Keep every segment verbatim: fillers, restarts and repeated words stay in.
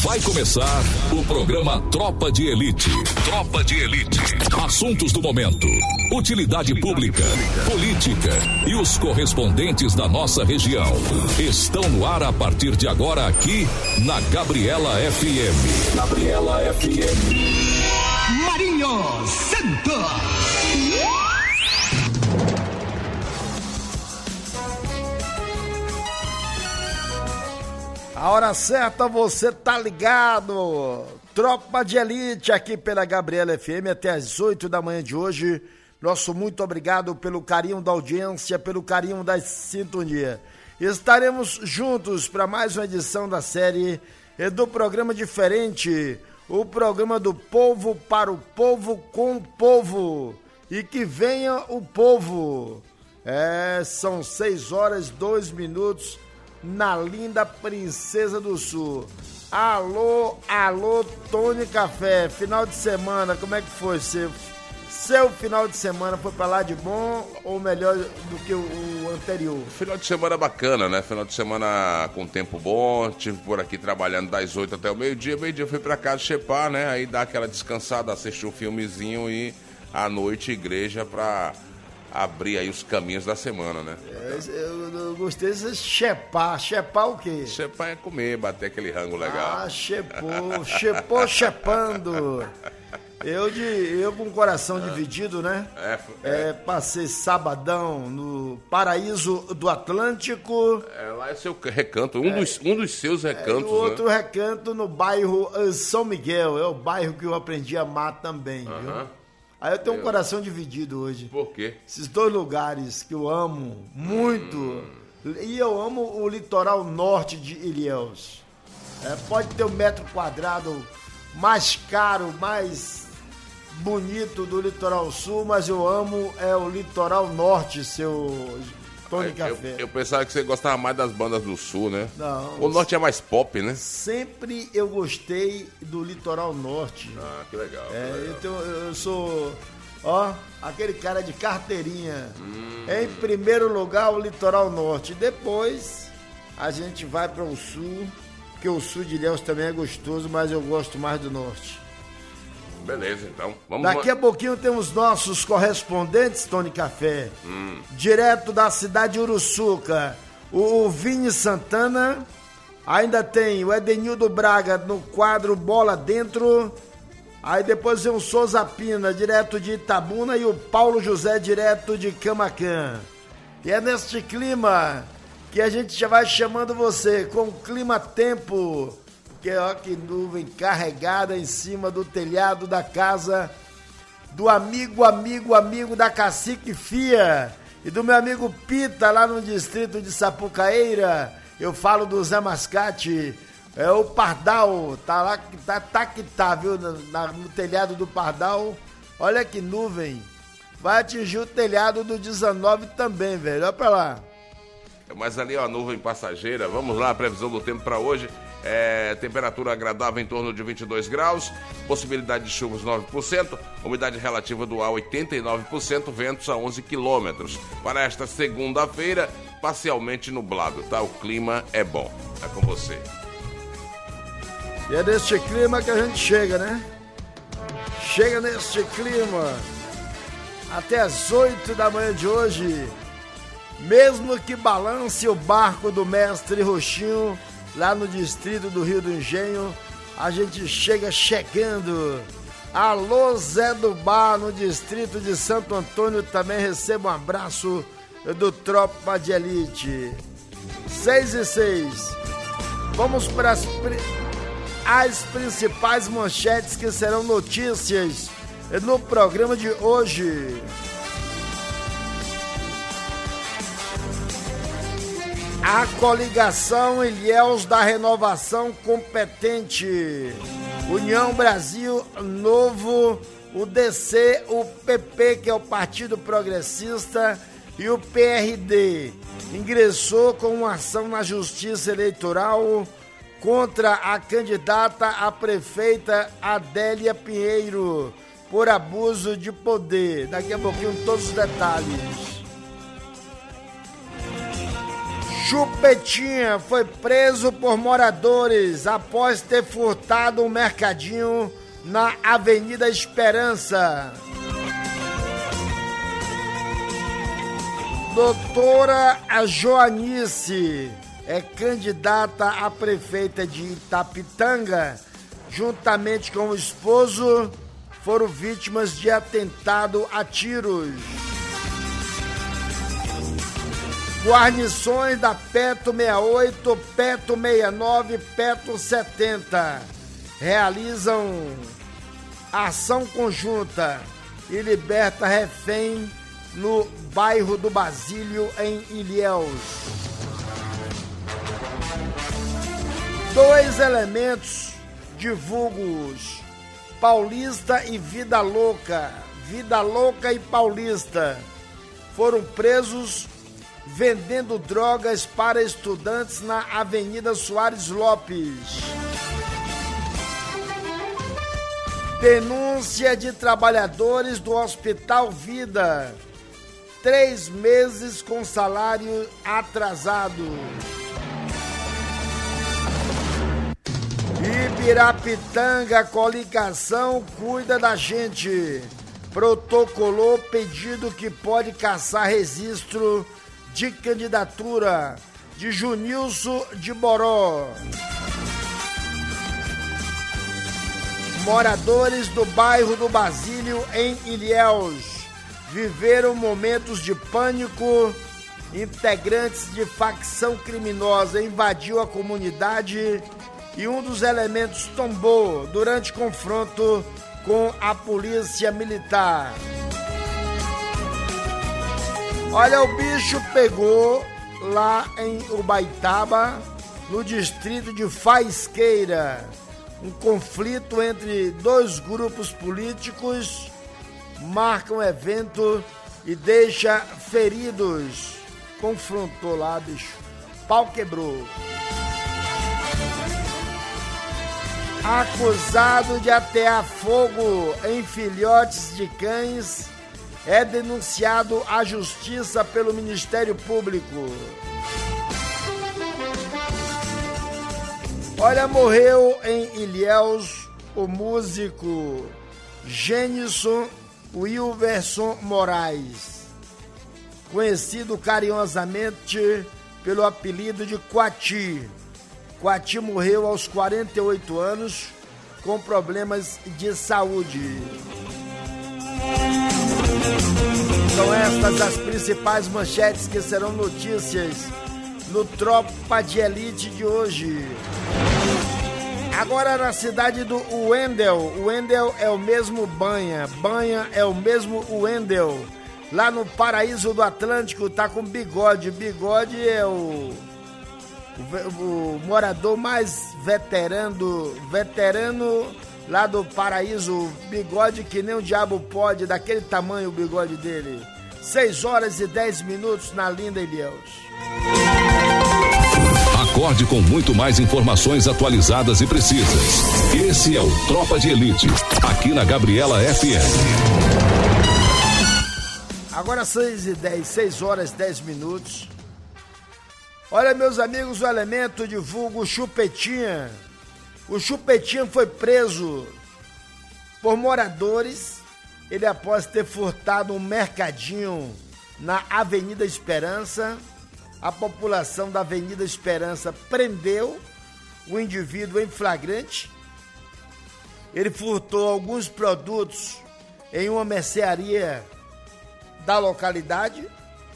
Vai começar o programa Tropa de Elite. Tropa de Elite. Assuntos do momento, utilidade pública, política e os correspondentes da nossa região. Estão no ar a partir de agora aqui na Gabriela F M. Gabriela F M. Marinho Santos. A hora certa, você tá ligado. Tropa de Elite aqui pela Gabriela F M até as oito da manhã de hoje. Nosso muito obrigado pelo carinho da audiência, pelo carinho da sintonia. Estaremos juntos para mais uma edição da série do programa diferente, o programa do povo para o povo com o povo. E que venha o povo. É, são seis horas, dois minutos na linda Princesa do Sul. Alô, alô, Tony Café. Final de semana, como é que foi? Seu, seu final de semana foi pra lá de bom ou melhor do que o, o anterior? Final de semana bacana, né? Final de semana com tempo bom. Tive por aqui trabalhando das oito até o meio-dia. Meio-dia fui pra casa chepar, né? Aí dá aquela descansada, assistir um filmezinho e à noite igreja pra abrir aí os caminhos da semana, né? É, eu, eu gostei de chepar. Chepar o quê? Chepar é comer, bater aquele rango legal. Ah, chepou, chepou, chepando. Eu, de, eu com o coração é. dividido, né? É, é. É, passei sabadão no Paraíso do Atlântico. É, lá é seu recanto, um, é, dos, um dos seus recantos, é, e o outro né? recanto no bairro São Miguel. É o bairro que eu aprendi a amar também, uh-huh. viu? Aí eu tenho um coração dividido hoje. Por quê? Esses dois lugares que eu amo muito. Hum. E eu amo o litoral norte de Ilhéus. É, pode ter um metro quadrado mais caro, mais bonito do litoral sul, mas eu amo é o litoral norte, seu Tony Café. Eu, eu pensava que você gostava mais das bandas do sul, né? Não. O norte é mais pop, né? Sempre eu gostei do litoral norte. Ah, que legal. É, que legal. Eu, tenho, eu sou, ó, aquele cara de carteirinha. Hum. Em primeiro lugar, o litoral norte. Depois, a gente vai para o sul, porque o sul de Ilhéus também é gostoso, mas eu gosto mais do norte. Beleza, então. Vamos Daqui a pouquinho temos nossos correspondentes, Tony Café. Hum. Direto da cidade de Uruçuca, o Vini Santana. Ainda tem o Edenildo Braga no quadro Bola Dentro. Aí depois vem o Souza Pina, direto de Itabuna. E o Paulo José, direto de Camaquã. E é neste clima que a gente já vai chamando você com o Clima Tempo. Que ó, que nuvem carregada em cima do telhado da casa do amigo, amigo, amigo da Cacique Fia e do meu amigo Pita lá no distrito de Sapucaeira. Eu falo do Zé Mascate, é o Pardal, tá lá, tá, tá que tá, viu, na, no telhado do Pardal. Olha que nuvem, vai atingir o telhado do dezenove também, velho, olha pra lá. Mas ali, ó, a nuvem passageira, vamos lá, a previsão do tempo pra hoje. É, temperatura agradável em torno de vinte e dois graus, possibilidade de chuvas nove por cento, umidade relativa do ar oitenta e nove por cento, ventos a onze quilômetros. Para esta segunda-feira, parcialmente nublado, tá? O clima é bom. É com você. E é neste clima que a gente chega, né? Chega neste clima até as oito da manhã de hoje. Mesmo que balance o barco do mestre Roxinho, lá no distrito do Rio do Engenho, a gente chega chegando. Alô, Zé do Bar, no distrito de Santo Antônio, também receba um abraço do Tropa de Elite. Seis e seis. Vamos para as, as principais manchetes que serão notícias no programa de hoje. A coligação Ilhéus da Renovação Competente, União Brasil Novo, o D C, o P P, que é o Partido Progressista, e o P R D, ingressou com uma ação na Justiça Eleitoral contra a candidata a prefeita Adélia Pinheiro por abuso de poder. Daqui a pouquinho todos os detalhes. Chupetinha foi preso por moradores após ter furtado um mercadinho na Avenida Esperança. Doutora Joanice é candidata a prefeita de Itapitanga, juntamente com o esposo, foram vítimas de atentado a tiros. Guarnições da Petro sessenta e oito, Petro sessenta e nove, Petro setenta realizam ação conjunta e liberta refém no bairro do Basílio, em Ilhéus. Dois elementos divulgos, Paulista e Vida Louca, Vida Louca e Paulista, foram presos vendendo drogas para estudantes na Avenida Soares Lopes. Denúncia de trabalhadores do Hospital Vida. Três meses com salário atrasado. Ibirapitanga, coligação cuida da gente. Protocolou pedido que pode caçar registro de candidatura de Junilson de Boró. Moradores do bairro do Basílio, em Ilhéus, viveram momentos de pânico. Integrantes de facção criminosa invadiu a comunidade e um dos elementos tombou durante confronto com a polícia militar. Olha, o bicho pegou lá em Ubaitaba, no distrito de Faisqueira. Um conflito entre dois grupos políticos marca um evento e deixa feridos. Confrontou lá, bicho. Pau quebrou. Acusado de atear fogo em filhotes de cães, é denunciado à justiça pelo Ministério Público. Olha, morreu em Ilhéus o músico Gênison Wilverson Moraes, conhecido carinhosamente pelo apelido de Quati. Quati morreu aos quarenta e oito anos com problemas de saúde. São estas as principais manchetes que serão notícias no Tropa de Elite de hoje. Agora na cidade do Wendel. O Wendel é o mesmo Banha. Banha é o mesmo Wendel. Lá no Paraíso do Atlântico tá com Bigode. Bigode é o, o, o morador mais veterano, veterano lá do Paraíso. Bigode que nem o diabo pode, daquele tamanho o bigode dele. seis horas e dez minutos na linda Ilhéus. Acorde com muito mais informações atualizadas e precisas. Esse é o Tropa de Elite, aqui na Gabriela F M. Agora seis e dez, seis horas e dez minutos. Olha, meus amigos, o elemento divulga o Chupetinha. O Chupetinha foi preso por moradores. Ele, após ter furtado um mercadinho na Avenida Esperança, a população da Avenida Esperança prendeu o indivíduo em flagrante. Ele furtou alguns produtos em uma mercearia da localidade.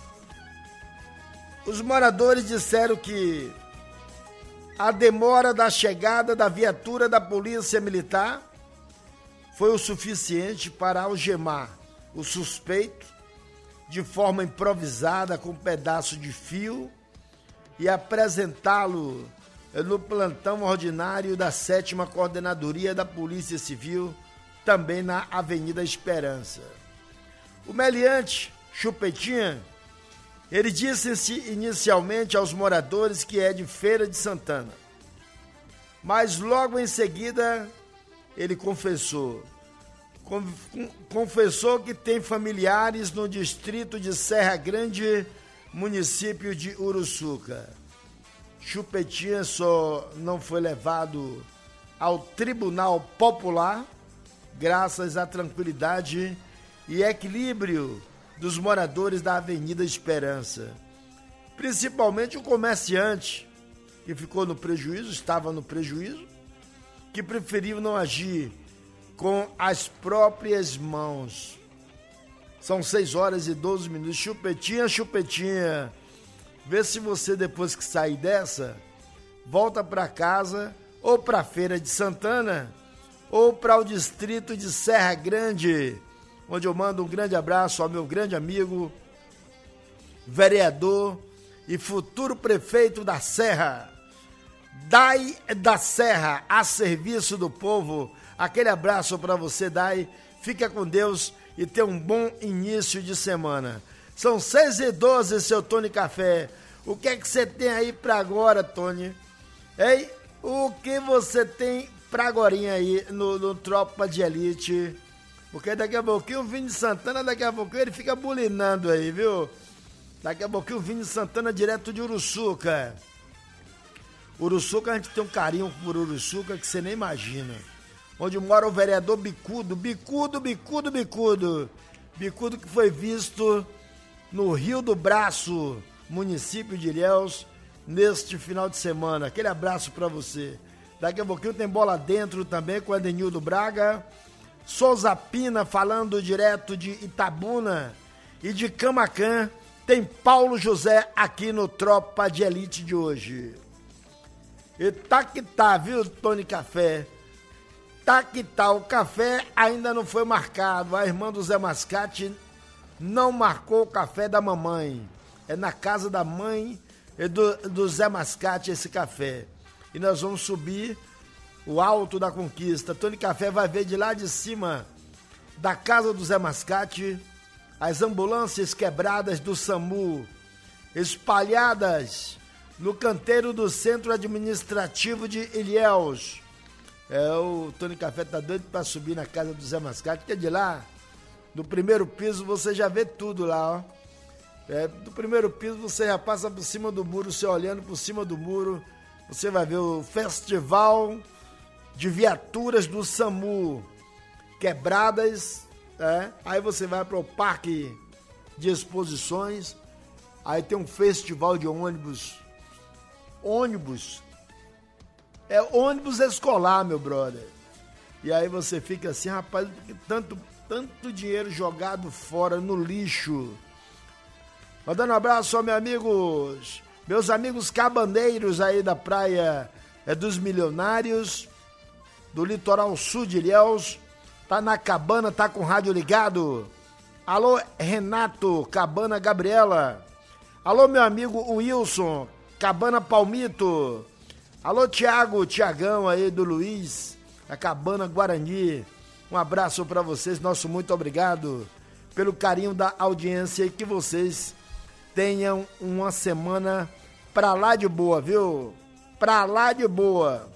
Os moradores disseram que a demora da chegada da viatura da Polícia Militar foi o suficiente para algemar o suspeito de forma improvisada com um pedaço de fio e apresentá-lo no plantão ordinário da sétima Coordenadoria da Polícia Civil, também na Avenida Esperança. O meliante, Chupetinha, ele disse inicialmente aos moradores que é de Feira de Santana, mas logo em seguida ele confessou. Confessou que tem familiares no distrito de Serra Grande, município de Uruçuca. Chupetinha só não foi levado ao Tribunal Popular graças à tranquilidade e equilíbrio dos moradores da Avenida Esperança. Principalmente o comerciante, que ficou no prejuízo, estava no prejuízo, que preferiu não agir com as próprias mãos. São seis horas e doze minutos. Chupetinha, chupetinha. Vê se você, depois que sair dessa, volta para casa, ou para a Feira de Santana, ou para o distrito de Serra Grande, onde eu mando um grande abraço ao meu grande amigo, vereador e futuro prefeito da Serra, Dai da Serra, a serviço do povo. Aquele abraço para você, Dai. Fica com Deus e tenha um bom início de semana. São seis e doze, seu Tony Café. O que é que você tem aí para agora, Tony? Ei, o que você tem para agorinha aí no, no Tropa de Elite? Porque daqui a pouquinho o Vini Santana, daqui a pouquinho ele fica bulinando aí, viu? Daqui a pouquinho o Vini Santana direto de Uruçuca. Uruçuca, a gente tem um carinho por Uruçuca que você nem imagina. Onde mora o vereador Bicudo, Bicudo, Bicudo, Bicudo. Bicudo que foi visto no Rio do Braço, município de Ilhéus, neste final de semana. Aquele abraço pra você. Daqui a pouquinho tem bola dentro também com o Edenildo Braga. Souza Pina falando direto de Itabuna. E de Camacan tem Paulo José aqui no Tropa de Elite de hoje. E tá que tá, viu, Tony Café? Tá que tá, o café ainda não foi marcado. A irmã do Zé Mascate não marcou o café da mamãe. É na casa da mãe e do, do Zé Mascate esse café. E nós vamos subir o Alto da Conquista. Tony Café vai ver de lá de cima da casa do Zé Mascate as ambulâncias quebradas do SAMU, espalhadas no canteiro do Centro Administrativo de Ilhéus. É, o Tony Café tá doido para subir na casa do Zé Mascate, que é de lá, do primeiro piso você já vê tudo lá, ó. É, do primeiro piso você já passa por cima do muro, você olhando por cima do muro, você vai ver o festival de viaturas do SAMU quebradas, é? Aí você vai para o parque de exposições, aí tem um festival de ônibus, ônibus, é ônibus escolar, meu brother. E aí você fica assim, rapaz, tanto, tanto dinheiro jogado fora no lixo. Mandando um abraço aos meus amigos, meus amigos cabaneiros aí da praia é, dos Milionários, do litoral sul de Ilhéus. Tá na cabana, tá com o rádio ligado. Alô, Renato, Cabana Gabriela. Alô, meu amigo Wilson, Cabana Palmito. Alô, Tiago, Tiagão aí do Luiz, a Cabana Guarani. Um abraço para vocês, nosso muito obrigado pelo carinho da audiência e que vocês tenham uma semana pra lá de boa, viu? Pra lá de boa.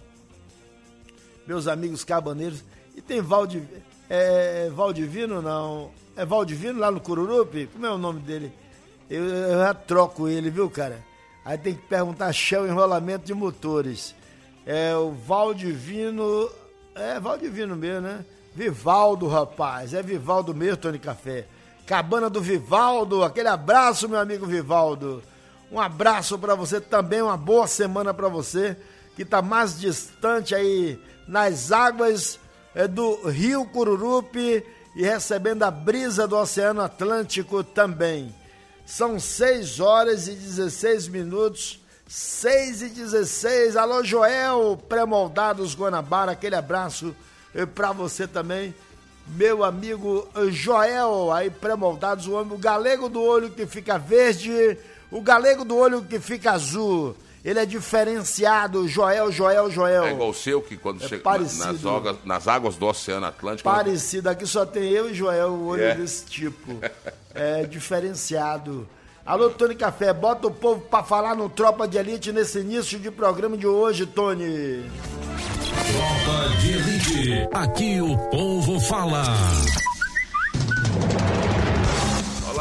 Meus amigos cabaneiros. E tem Valdi, é, Valdivino, não? É Valdivino lá no Cururupi? Como é o nome dele? Eu, eu já troco ele, viu, cara? Aí tem que perguntar Shell Enrolamento de Motores. É o Valdivino... É Valdivino mesmo, né? Vivaldo, rapaz. É Vivaldo mesmo, Tony Café. Cabana do Vivaldo. Aquele abraço, meu amigo Vivaldo. Um abraço pra você também. Uma boa semana pra você, que tá mais distante aí nas águas é, do Rio Cururupi e recebendo a brisa do Oceano Atlântico também. São seis horas e dezesseis minutos, seis e dezesseis. Alô, Joel, Pré-Moldados Guanabara, aquele abraço pra você também, meu amigo Joel, aí Pré-Moldados, o homem, o galego do olho que fica verde, o galego do olho que fica azul. Ele é diferenciado, Joel, Joel, Joel. É igual o seu, que quando é chega parecido. nas, águas, nas águas do Oceano Atlântico... Parecido, aqui só tem eu e Joel, o olho é. desse tipo. É diferenciado. Alô, Tony Café, bota o povo pra falar no Tropa de Elite nesse início de programa de hoje, Tony. Tropa de Elite, aqui o povo fala.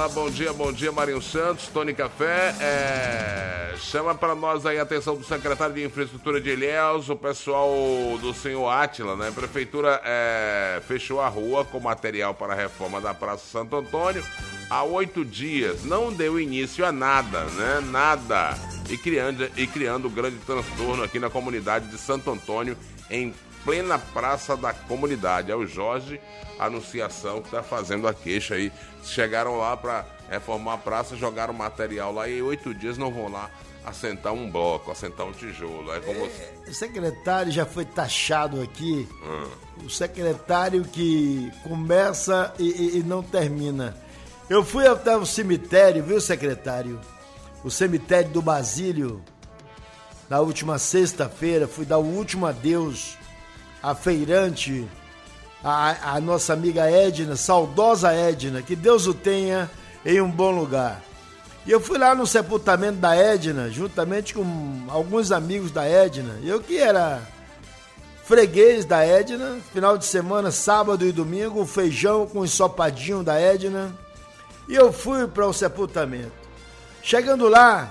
Olá, bom dia, bom dia, Marinho Santos, Tony Café. É... Chama para nós aí a atenção do secretário de Infraestrutura de Ilhéus, o pessoal do senhor Átila, né? A prefeitura é... fechou a rua com material para a reforma da Praça Santo Antônio há oito dias. Não deu início a nada, né? Nada. E criando, e criando grande transtorno aqui na comunidade de Santo Antônio, em plena praça da comunidade. É o Jorge Anunciação que está fazendo a queixa aí. Chegaram lá para reformar a praça, jogaram material lá e em oito dias não vão lá assentar um bloco, assentar um tijolo. É como... é, o secretário já foi taxado aqui, hum. o secretário que começa e, e, e não termina. Eu fui até o cemitério, viu, secretário? O cemitério do Basílio, na última sexta-feira, fui dar o último adeus à feirante, a, a nossa amiga Edna, saudosa Edna, que Deus o tenha em um bom lugar. E eu fui lá no sepultamento da Edna, juntamente com alguns amigos da Edna. Eu que era freguês da Edna, final de semana, sábado e domingo, feijão com ensopadinho da Edna. E eu fui para o sepultamento. Chegando lá,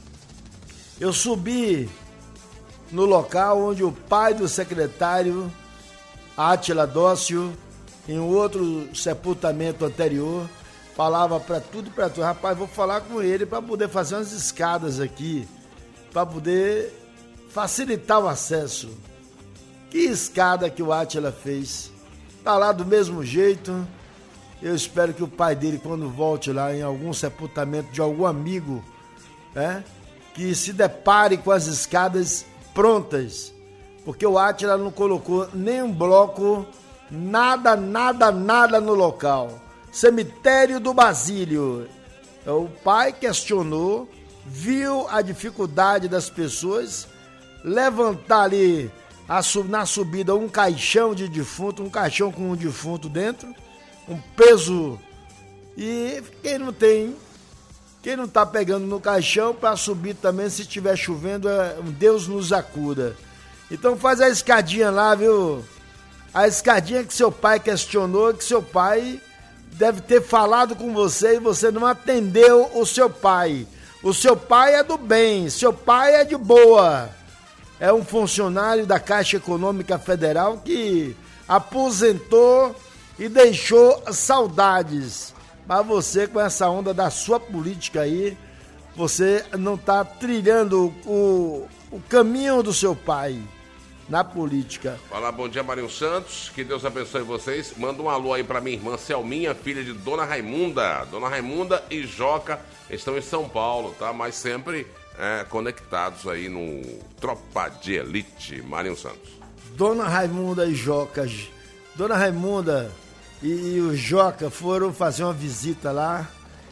eu subi no local onde o pai do secretário, Átila Dócio, em um outro sepultamento anterior, falava para tudo e para tudo. Rapaz, vou falar com ele para poder fazer umas escadas aqui, para poder facilitar o acesso. Que escada que o Átila fez. Tá lá do mesmo jeito. Eu espero que o pai dele, quando volte lá em algum sepultamento de algum amigo, né, que se depare com as escadas prontas, porque o Átila não colocou nenhum bloco, nada, nada, nada no local. Cemitério do Basílio. O pai questionou, viu a dificuldade das pessoas, levantar ali a, na subida um caixão de defunto, um caixão com um defunto dentro, um peso, e quem não tem, quem não tá pegando no caixão para subir também, se estiver chovendo, Deus nos acuda. Então faz a escadinha lá, viu? A escadinha que seu pai questionou, que seu pai deve ter falado com você e você não atendeu o seu pai. O seu pai é do bem, seu pai é de boa. É um funcionário da Caixa Econômica Federal que aposentou e deixou saudades. Mas você, com essa onda da sua política aí, você não está trilhando o, o caminho do seu pai na política. Olá, bom dia, Marinho Santos. Que Deus abençoe vocês. Manda um alô aí para minha irmã Selminha, filha de Dona Raimunda. Dona Raimunda e Joca estão em São Paulo, tá? Mas sempre é, conectados aí no Tropa de Elite, Marinho Santos. Dona Raimunda e Joca. Dona Raimunda e, e o Joca foram fazer uma visita lá,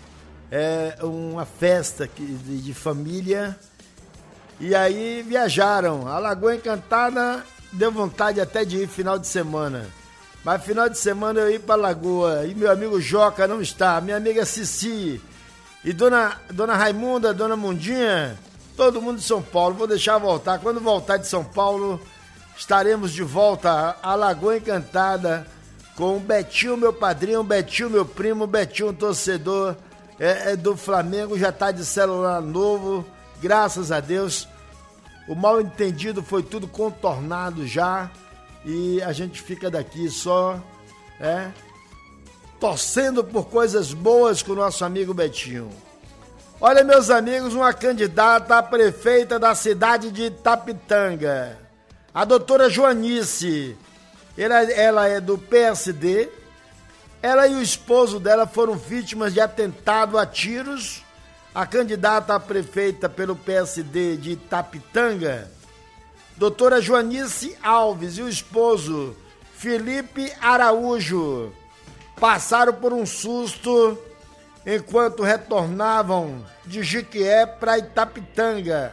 é uma festa de, de família, e aí viajaram. A Lagoa Encantada deu vontade até de ir final de semana, mas final de semana eu ir para Lagoa e meu amigo Joca não está, minha amiga Cici e Dona, Dona Raimunda, Dona Mundinha, todo mundo de São Paulo. Vou deixar voltar, quando voltar de São Paulo estaremos de volta à Lagoa Encantada com o Betinho, meu padrinho, Betinho, meu primo, Betinho, torcedor é, é do Flamengo, já está de celular novo, graças a Deus. O mal entendido foi tudo contornado já e a gente fica daqui só é, torcendo por coisas boas com o nosso amigo Betinho. Olha, meus amigos, uma candidata a prefeita da cidade de Itapitanga, a doutora Joanice. Ela, ela é do P S D, ela e o esposo dela foram vítimas de atentado a tiros. A candidata a prefeita pelo P S D de Itapitanga, doutora Joanice Alves, e o esposo Felipe Araújo passaram por um susto enquanto retornavam de Jiquié para Itapitanga.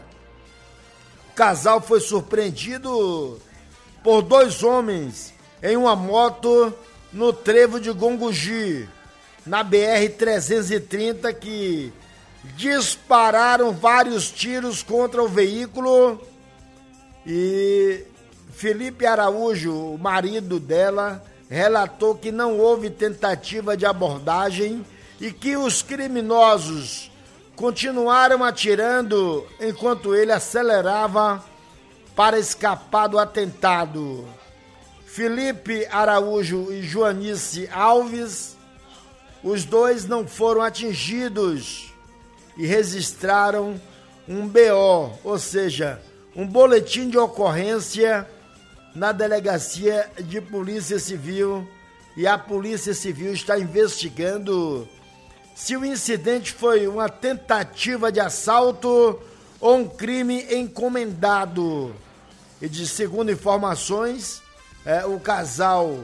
O casal foi surpreendido por dois homens em uma moto no trevo de Gongogi, na B R trezentos e trinta, que dispararam vários tiros contra o veículo. E Felipe Araújo, o marido dela, relatou que não houve tentativa de abordagem e que os criminosos continuaram atirando enquanto ele acelerava para escapar do atentado. Felipe Araújo e Joanice Alves, os dois não foram atingidos e registraram um B O, ou seja, um boletim de ocorrência na Delegacia de Polícia Civil, e a Polícia Civil está investigando se o incidente foi uma tentativa de assalto ou um crime encomendado. E de segundo informações, é, o casal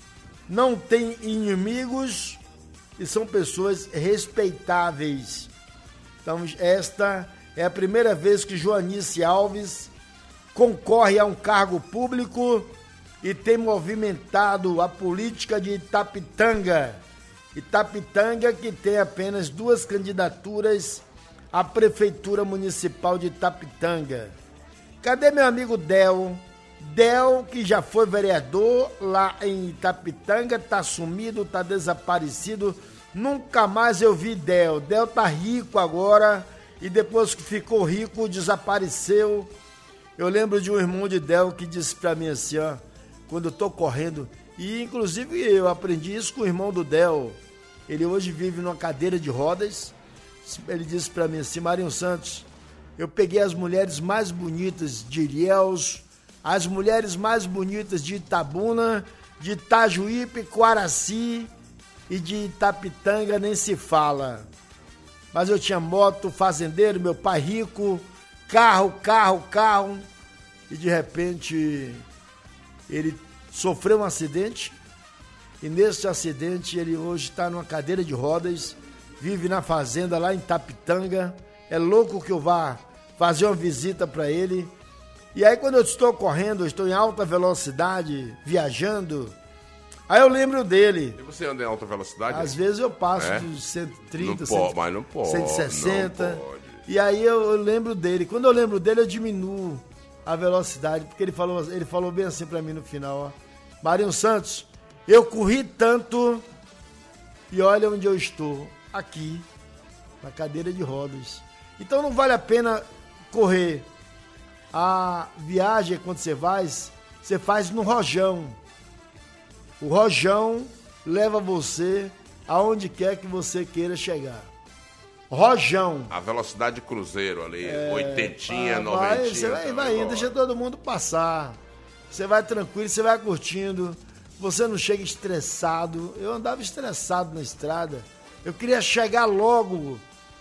não tem inimigos e são pessoas respeitáveis. Então, esta é a primeira vez que Joanice Alves concorre a um cargo público e tem movimentado a política de Itapitanga. Itapitanga, que tem apenas duas candidaturas à Prefeitura Municipal de Itapitanga. Cadê meu amigo Del? Del, que já foi vereador lá em Itapitanga, tá sumido, tá desaparecido. Nunca mais eu vi Del. Del tá rico agora e depois que ficou rico, desapareceu. Eu lembro de um irmão de Del que disse pra mim assim, ó, quando eu tô correndo, e inclusive eu aprendi isso com o irmão do Del. Ele hoje vive numa cadeira de rodas. Ele disse pra mim assim, Marinho Santos, eu peguei as mulheres mais bonitas de Ilhéus, as mulheres mais bonitas de Itabuna, de Itajuípe, Coaraci e de Itapitanga, nem se fala. Mas eu tinha moto, fazendeiro, meu pai rico, carro, carro, carro, e de repente ele sofreu um acidente, e nesse acidente ele hoje está numa cadeira de rodas, vive na fazenda lá em Itapitanga. É louco que eu vá fazer uma visita para ele. E aí quando eu estou correndo, eu estou em alta velocidade, viajando, aí eu lembro dele. E você anda em alta velocidade? Às vezes eu passo é? dos cento e trinta, não pode, mas não pode, cento e sessenta. Não pode. E aí eu, eu lembro dele. Quando eu lembro dele, eu diminuo a velocidade, porque ele falou, ele falou bem assim para mim no final, ó. Marinho Santos, eu corri tanto e olha onde eu estou, aqui, na cadeira de rodas. Então não vale a pena correr. A viagem, quando você vai, você faz no rojão. O rojão leva você aonde quer que você queira chegar. Rojão. A velocidade de cruzeiro ali, é, oitentinha, vai, noventinha. Você vai, vai indo, deixa todo mundo passar. Você vai tranquilo, você vai curtindo. Você não chega estressado. Eu andava estressado na estrada. Eu queria chegar logo.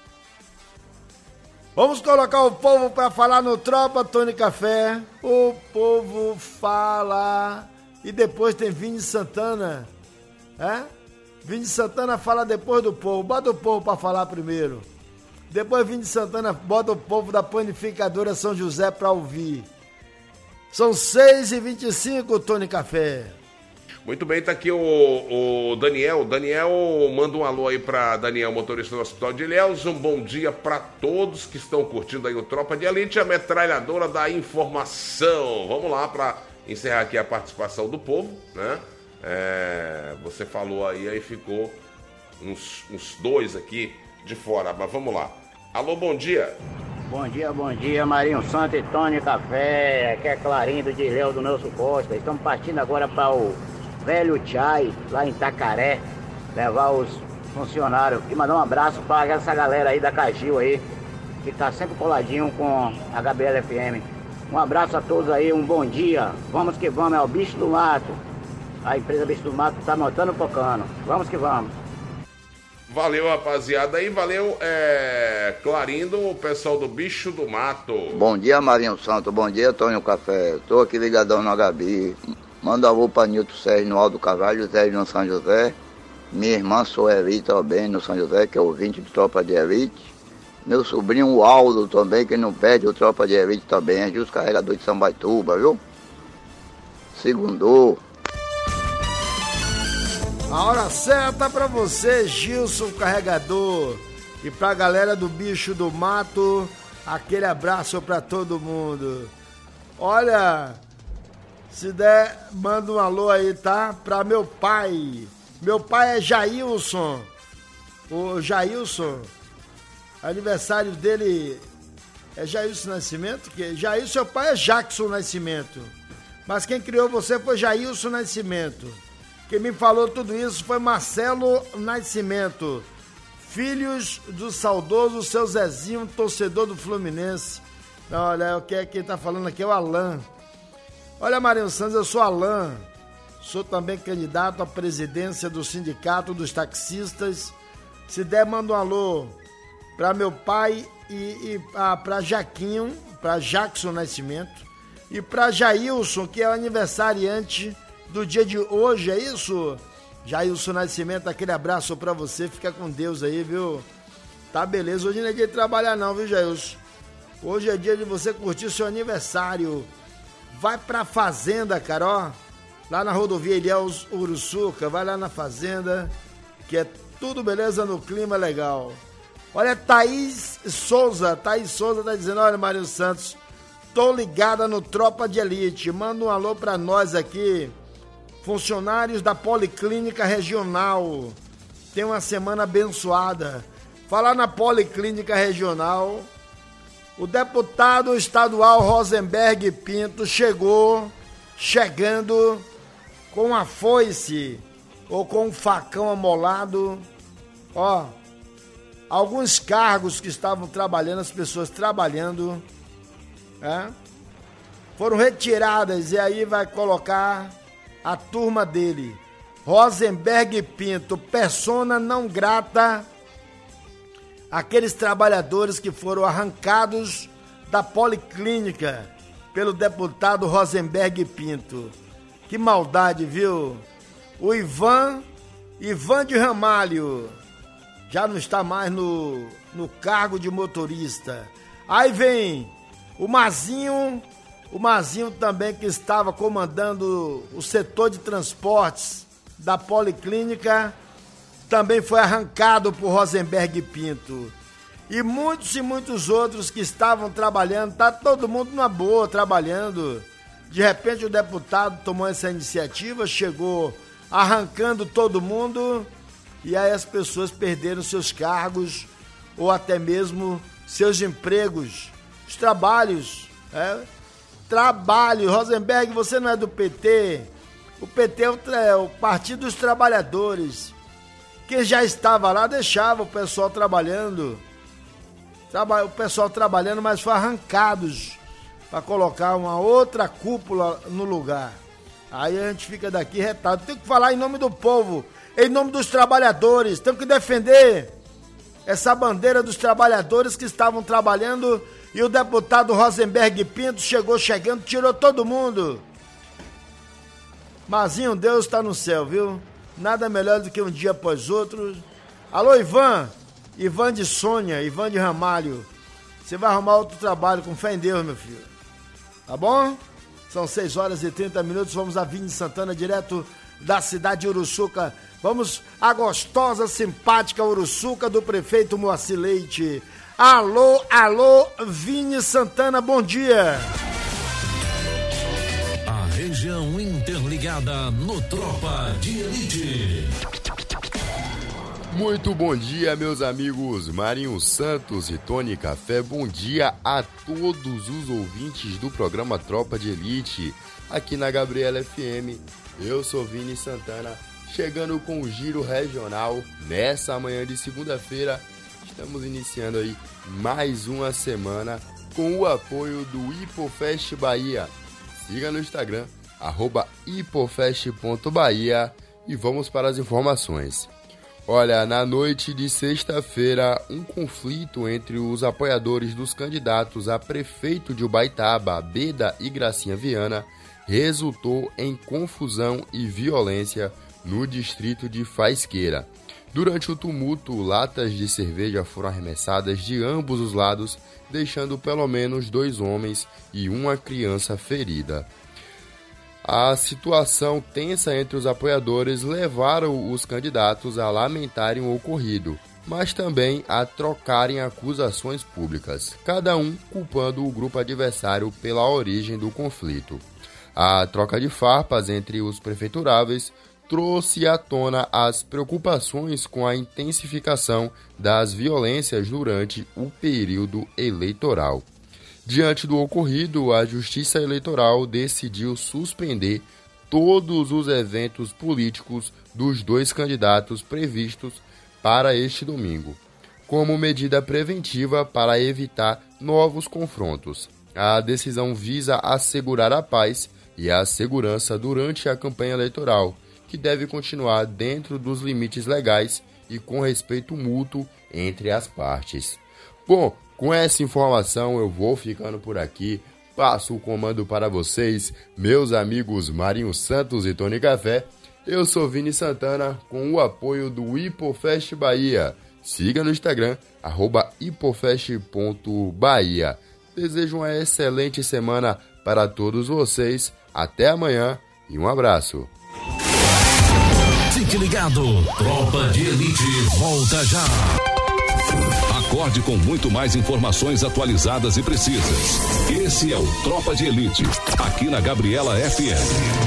Vamos colocar o povo para falar no Tropa Tony Café. O povo fala. E depois tem Vini Santana. É? Vini Santana fala depois do povo. Bota o povo para falar primeiro. Depois Vini Santana bota o povo da panificadora São José para ouvir. São seis e vinte e cinco, Tony Café. Muito bem, tá aqui o, o Daniel. Daniel, manda um alô aí pra Daniel, motorista do Hospital de Ilhéus. Um bom dia pra todos que estão curtindo aí o Tropa de Elite, a metralhadora da informação. Vamos lá pra encerrar aqui a participação do povo, né? É, você falou aí, aí ficou uns, uns dois aqui de fora, mas vamos lá. Alô, bom dia. Bom dia, bom dia, Marinho Santos e Tony Café. Aqui é Clarinho do Diléu do Nelson Costa. Estamos partindo agora para o Velho Chai, lá em Itacaré, levar os funcionários e mandar um abraço para essa galera aí da Cagil aí, que está sempre coladinho com a H B L F M. Um abraço a todos aí, um bom dia. Vamos que vamos, é o Bicho do Mato. A empresa Bicho do Mato está montando focando. Vamos que vamos. Valeu, rapaziada. Aí, valeu, é, Clarindo, o pessoal do Bicho do Mato. Bom dia, Marinho Santo. Bom dia, Tonho Café. Tô aqui ligadão no H B. Manda alô pra Nilton Sérgio no Alto Carvalho, Sérgio no São José. Minha irmã Sueli também no São José, que é ouvinte de Tropa de Elite. Meu sobrinho o Aldo também, que não perde o Tropa de Elite também. É justo carregador de Sambaituba, viu? Segundou. A hora certa pra você, Gilson Carregador. E pra galera do Bicho do Mato, aquele abraço pra todo mundo. Olha, se der, manda um alô aí, tá? Pra meu pai. Meu pai é Jailson. o Jailson, aniversário dele é Jailson Nascimento, que Jailson, seu pai é Jackson Nascimento, mas quem criou você foi Jailson Nascimento. Quem me falou tudo isso foi Marcelo Nascimento, filhos do saudoso seu Zezinho, torcedor do Fluminense. Olha, o que é quem tá falando aqui é o Alain. Olha, Marinho Santos, eu sou Alain, sou também candidato à presidência do Sindicato dos Taxistas. Se der, manda um alô para meu pai e, e ah, para Jaquinho, para Jackson Nascimento e para Jailson, que é o aniversariante do dia de hoje, é isso? Jailson Nascimento, aquele abraço pra você, fica com Deus aí, viu? Tá beleza, hoje não é dia de trabalhar não, viu, Jailson? Hoje é dia de você curtir seu aniversário. Vai pra fazenda, cara, ó, lá na rodovia Ilhéus Uruçuca, vai lá na fazenda, que é tudo beleza no clima legal. Olha, Thaís Souza, Thaís Souza tá dizendo, olha, Mário Santos, tô ligada no Tropa de Elite, manda um alô pra nós aqui, funcionários da Policlínica Regional, tem uma semana abençoada. Falar na Policlínica Regional, o deputado estadual Rosenberg Pinto chegou, chegando com a foice ou com um facão amolado. Ó, alguns cargos que estavam trabalhando, as pessoas trabalhando, é, foram retiradas e aí vai colocar a turma dele. Rosenberg Pinto, persona não grata, aqueles trabalhadores que foram arrancados da Policlínica pelo deputado Rosenberg Pinto. Que maldade, viu? O Ivan, Ivan de Ramalho, já não está mais no, no cargo de motorista. Aí vem o Mazinho, o Mazinho também, que estava comandando o setor de transportes da Policlínica, também foi arrancado por Rosenberg Pinto. E muitos e muitos outros que estavam trabalhando, tá todo mundo numa boa trabalhando. De repente o deputado tomou essa iniciativa, chegou arrancando todo mundo, e aí as pessoas perderam seus cargos ou até mesmo seus empregos, os trabalhos, é? Trabalho. Rosenberg, você não é do P T, o P T é o Partido dos Trabalhadores. Quem já estava lá deixava o pessoal trabalhando, o pessoal trabalhando, mas foi arrancados para colocar uma outra cúpula no lugar. Aí a gente fica daqui retado. Tem que falar em nome do povo, em nome dos trabalhadores. Tem que defender essa bandeira dos trabalhadores que estavam trabalhando, e o deputado Rosenberg Pinto chegou chegando, tirou todo mundo. Mazinho, Deus está no céu, viu? Nada melhor do que um dia após outro. Alô, Ivan, Ivan de Sônia, Ivan de Ramalho, você vai arrumar outro trabalho, com fé em Deus, meu filho. Tá bom? São seis horas e trinta minutos, vamos a Vini Santana, direto da cidade de Uruçuca. Vamos à gostosa, simpática Uruçuca do prefeito Moacir Leite. Alô, alô, Vini Santana, bom dia. A região interligada no Tropa de Elite. Muito bom dia, meus amigos Marinho Santos e Tony Café. Bom dia a todos os ouvintes do programa Tropa de Elite, aqui na Gabriela F M. Eu sou Vini Santana, chegando com o Giro Regional nessa manhã de segunda-feira. Estamos iniciando aí mais uma semana com o apoio do Hipofest Bahia. Siga no Instagram, arroba hipofest ponto bahia, e vamos para as informações. Olha, na noite de sexta-feira, um conflito entre os apoiadores dos candidatos a prefeito de Ubaitaba, Beda e Gracinha Viana, resultou em confusão e violência no distrito de Faisqueira. Durante o tumulto, latas de cerveja foram arremessadas de ambos os lados, deixando pelo menos dois homens e uma criança ferida. A situação tensa entre os apoiadores levaram os candidatos a lamentarem o ocorrido, mas também a trocarem acusações públicas, cada um culpando o grupo adversário pela origem do conflito. A troca de farpas entre os prefeituráveis trouxe à tona as preocupações com a intensificação das violências durante o período eleitoral. Diante do ocorrido, a Justiça Eleitoral decidiu suspender todos os eventos políticos dos dois candidatos previstos para este domingo, como medida preventiva para evitar novos confrontos. A decisão visa assegurar a paz e a segurança durante a campanha eleitoral, que deve continuar dentro dos limites legais e com respeito mútuo entre as partes. Bom, com essa informação eu vou ficando por aqui. Passo o comando para vocês, meus amigos Marinho Santos e Tony Café. Eu sou Vini Santana, com o apoio do Hipofest Bahia. Siga no Instagram, arroba hipofest ponto bahia. Desejo uma excelente semana para todos vocês. Até amanhã e um abraço. Fique ligado, Tropa de Elite volta já. Acorde com muito mais informações atualizadas e precisas. Esse é o Tropa de Elite, aqui na Gabriela F M.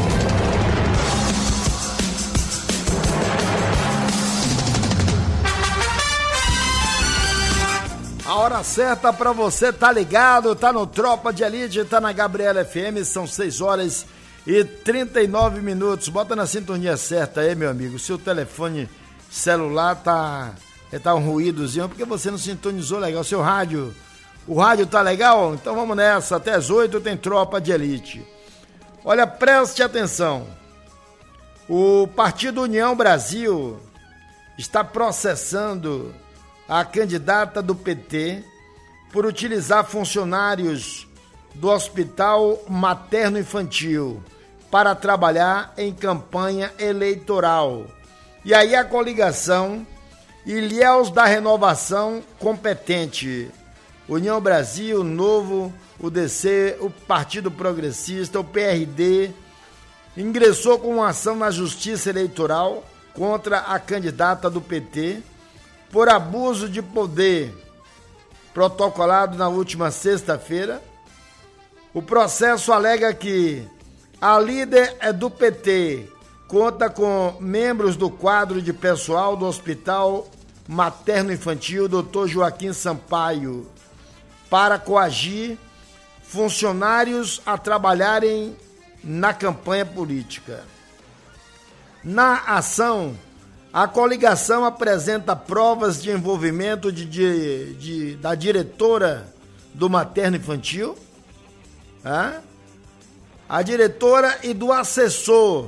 A hora certa pra você tá ligado, tá no Tropa de Elite, tá na Gabriela F M, são seis horas e trinta e nove minutos. Bota na sintonia certa aí, meu amigo. Seu telefone celular tá, tá um ruídozinho, porque você não sintonizou legal. Seu rádio, o rádio tá legal? Então vamos nessa, até as oito tem Tropa de Elite. Olha, preste atenção. O Partido União Brasil está processando a candidata do P T por utilizar funcionários do Hospital Materno Infantil para trabalhar em campanha eleitoral. E aí a coligação Ilhéus da Renovação Competente, União Brasil, Novo, o D C, o Partido Progressista, o P R D, ingressou com uma ação na Justiça Eleitoral contra a candidata do P T por abuso de poder, protocolado na última sexta-feira. O processo alega que a líder é do P T, conta com membros do quadro de pessoal do Hospital Materno Infantil, doutor Joaquim Sampaio, para coagir funcionários a trabalharem na campanha política. Na ação, a coligação apresenta provas de envolvimento de, de, de, da diretora do Materno Infantil, hein? A diretora e do assessor,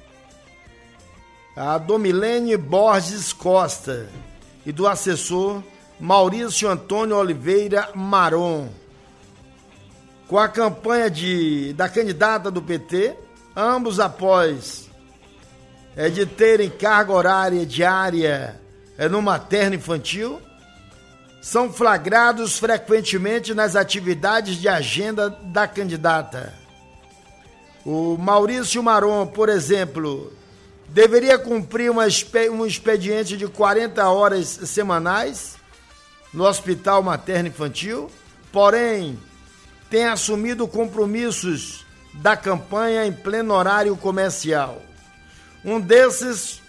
a Domilene Borges Costa, e do assessor Maurício Antônio Oliveira Maron. Com a campanha de, da candidata do P T, ambos após é de terem carga horária diária é, no materno infantil, são flagrados frequentemente nas atividades de agenda da candidata. O Maurício Maron, por exemplo, deveria cumprir uma, um expediente de quarenta horas semanais no Hospital Materno Infantil, porém tem assumido compromissos da campanha em pleno horário comercial. Um desses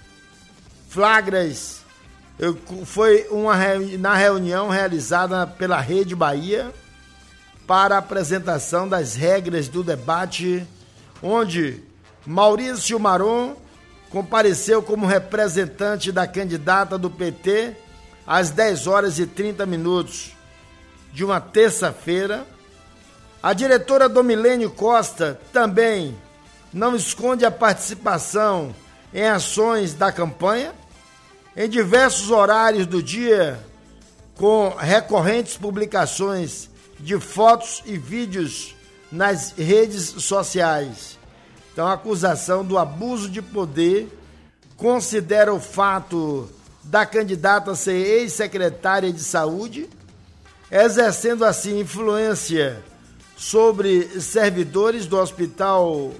flagras foi uma, na reunião realizada pela Rede Bahia para a apresentação das regras do debate, onde Maurício Maron compareceu como representante da candidata do P T às dez horas e trinta minutos de uma terça-feira. A diretora Domilene Costa também não esconde a participação em ações da campanha, em diversos horários do dia, com recorrentes publicações de fotos e vídeos nas redes sociais. Então, a acusação do abuso de poder considera o fato da candidata ser ex-secretária de saúde, exercendo assim influência sobre servidores do Hospital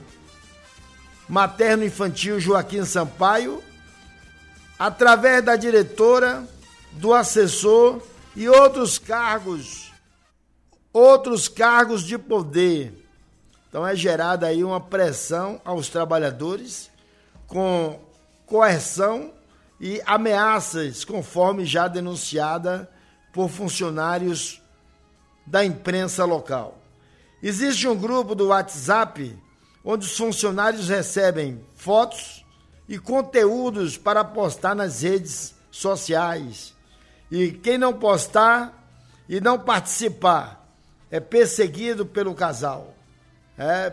Materno Infantil Joaquim Sampaio, através da diretora, do assessor e outros cargos, outros cargos de poder. Então é gerada aí uma pressão aos trabalhadores com coerção e ameaças, conforme já denunciada por funcionários da imprensa local. Existe um grupo do WhatsApp onde os funcionários recebem fotos e conteúdos para postar nas redes sociais. E quem não postar e não participar é perseguido pelo casal. É,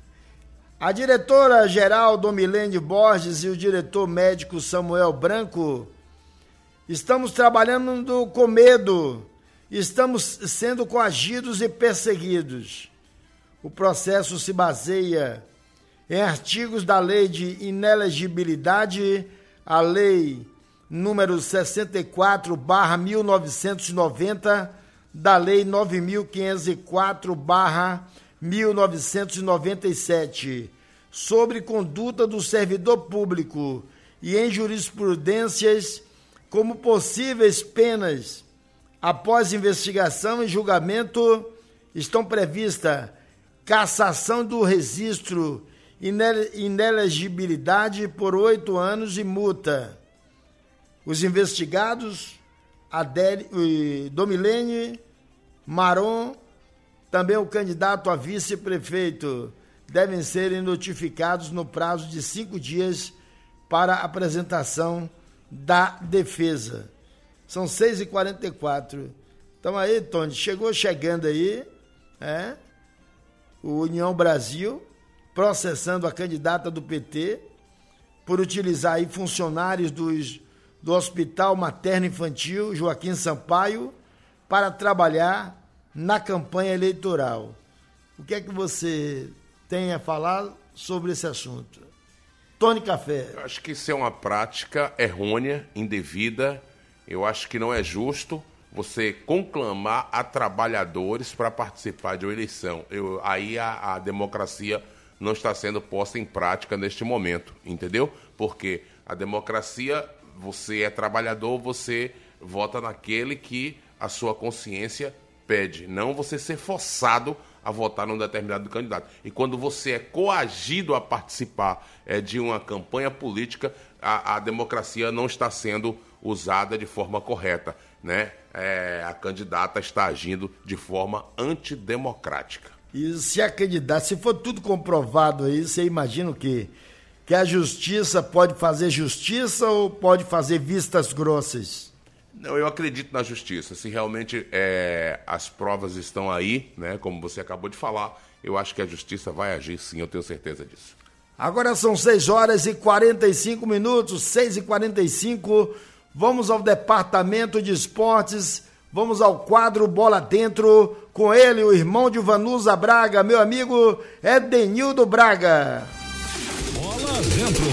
a diretora-geral Domilene Borges e o diretor médico Samuel Branco, estamos trabalhando com medo, estamos sendo coagidos e perseguidos. O processo se baseia em artigos da Lei de Inelegibilidade, a Lei número sessenta e quatro barra mil novecentos e noventa, da Lei nove mil quinhentos e quatro barra mil novecentos e noventa e sete, sobre conduta do servidor público, e em jurisprudências como possíveis penas após investigação e julgamento estão previstas cassação do registro, inelegibilidade por oito anos e multa. Os investigados, Adélio, Domilene Maron, também o candidato a vice-prefeito, devem ser notificados no prazo de cinco dias para apresentação da defesa. São seis e quarenta e quatro. Então aí, Tony, chegou chegando aí, é, o União Brasil processando a candidata do P T por utilizar aí funcionários dos, do Hospital Materno Infantil Joaquim Sampaio para trabalhar na campanha eleitoral. O que é que você tem a falar sobre esse assunto? Tony Café. Eu acho que isso é uma prática errônea, indevida. Eu acho que não é justo você conclamar a trabalhadores para participar de uma eleição. Eu, aí a, a democracia não está sendo posta em prática neste momento, entendeu? Porque a democracia, você é trabalhador, você vota naquele que a sua consciência pede, não você ser forçado a votar num determinado candidato. E quando você é coagido a participar é, de uma campanha política, a, a democracia não está sendo usada de forma correta, né? É, a candidata está agindo de forma antidemocrática. E se a candidata, se for tudo comprovado aí, você imagina o quê? Que a justiça pode fazer justiça ou pode fazer vistas grossas? Não, eu acredito na justiça. Se realmente é, as provas estão aí, né, como você acabou de falar, eu acho que a justiça vai agir sim, eu tenho certeza disso. Agora são seis horas e quarenta e cinco minutos, seis e quarenta e cinco. Vamos ao departamento de esportes, vamos ao quadro Bola Dentro, com ele, o irmão de Vanusa Braga, meu amigo Edenildo Braga. Bola Dentro.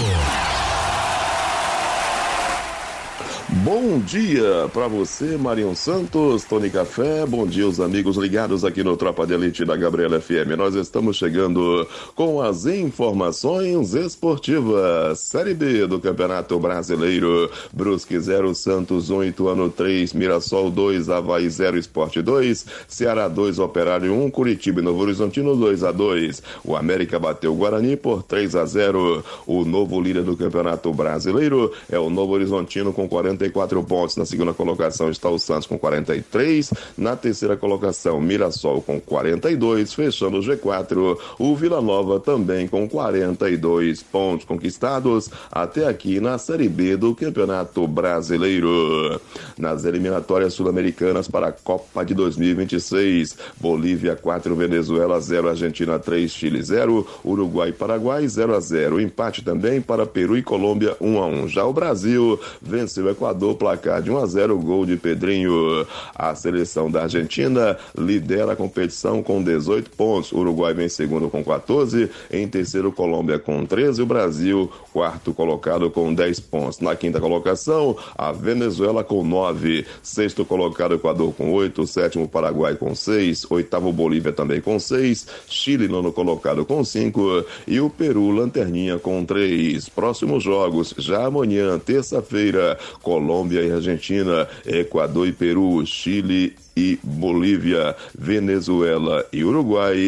Bom dia para você, Marinho Santos, Tony Café, bom dia os amigos ligados aqui no Tropa de Elite da Gabriela F M. Nós estamos chegando com as informações esportivas. Série B do Campeonato Brasileiro. Brusque zero, Santos um, Ituano três, Mirassol dois, Avaí zero, Sport dois, Ceará dois, Operário um, Curitiba e Novo Horizontino dois a dois. O América bateu o Guarani por três a zero. O novo líder do Campeonato Brasileiro é o Novo Horizontino com quarenta e quatro pontos. Na segunda colocação está o Santos com quarenta e três. Na terceira colocação, Mirassol com quarenta e dois. Fechando o G quatro, o Vila Nova também com quarenta e dois pontos conquistados até aqui na Série B do Campeonato Brasileiro. Nas eliminatórias sul-americanas para a Copa de dois mil e vinte e seis, Bolívia quatro, Venezuela zero, Argentina três, Chile zero, Uruguai e Paraguai zero a zero. Empate também para Peru e Colômbia um a um. Já o Brasil venceu o Equador, placar de um a zero, gol de Pedrinho. A seleção da Argentina lidera a competição com dezoito pontos. O Uruguai vem segundo com quatorze. Em terceiro, Colômbia com treze. O Brasil, quarto colocado com dez pontos. Na quinta colocação, a Venezuela com nove. Sexto colocado, Equador com oito. Sétimo, Paraguai com seis. Oitavo, Bolívia também com seis. Chile, nono colocado com cinco. E o Peru, lanterninha com três. Próximos jogos, já amanhã, terça-feira, Colômbia e Argentina, Equador e Peru, Chile e Bolívia, Venezuela e Uruguai,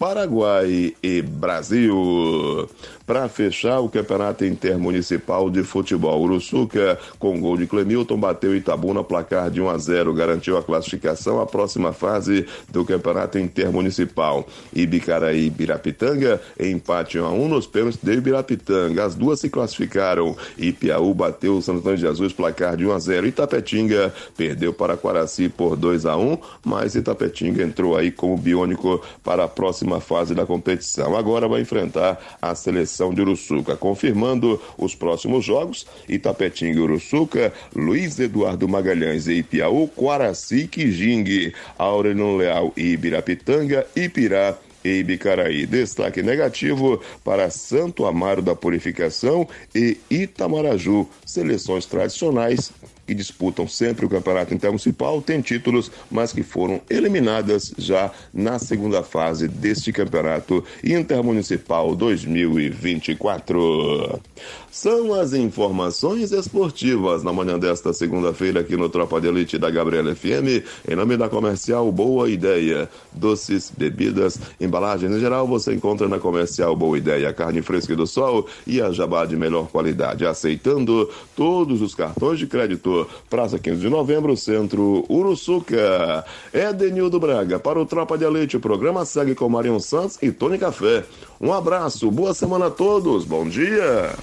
Paraguai e Brasil. Para fechar o Campeonato Intermunicipal de Futebol, Uruçuca, com gol de Clemilton, bateu Itabuna, placar de um a zero, garantiu a classificação à próxima fase do Campeonato Intermunicipal. Ibicaraí e Ibirapitanga, empate um a um nos pênaltis de Ibirapitanga. As duas se classificaram. Ipiaú bateu o Santo Antônio de Jesus, placar de um a zero. Itapetinga perdeu para Quaraci por dois a um, mas Itapetinga entrou aí como biônico para a próxima fase da competição. Agora vai enfrentar a seleção de Uruçuca. Confirmando os próximos jogos: Itapetinga e Uruçuca, Luiz Eduardo Magalhães e Ipiaú, Quaraci e Quijingue, Aureliano Leal e Ibirapitanga, Ipirá e Ibicaraí. Destaque negativo para Santo Amaro da Purificação e Itamaraju, seleções tradicionais que disputam sempre o Campeonato Intermunicipal, têm títulos, mas que foram eliminadas já na segunda fase deste Campeonato Intermunicipal dois mil e vinte e quatro. São as informações esportivas na manhã desta segunda-feira aqui no Tropa de Elite da Gabriela F M, em nome da Comercial Boa Ideia. Doces, bebidas, embalagens em geral você encontra na Comercial Boa Ideia. Carne fresca do sol e a jabá de melhor qualidade, aceitando todos os cartões de crédito. Praça quinze de novembro, Centro Uruçuca. Edenildo Braga para o Tropa de Elite. O programa segue com Marion Santos e Tony Café. Um abraço, boa semana a todos, bom dia.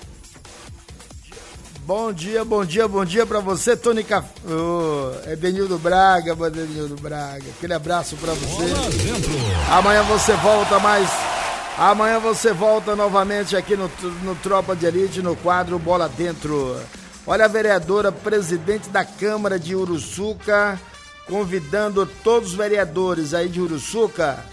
Bom dia, bom dia, bom dia pra você, Tony Café. Oh, Edenildo Braga, Edenildo Braga. Aquele abraço pra você. Amanhã você volta mais. Amanhã você volta novamente aqui no, no Tropa de Elite, no quadro Bola Dentro. Olha, a vereadora presidente da Câmara de Uruçuca convidando todos os vereadores aí de Uruçuca.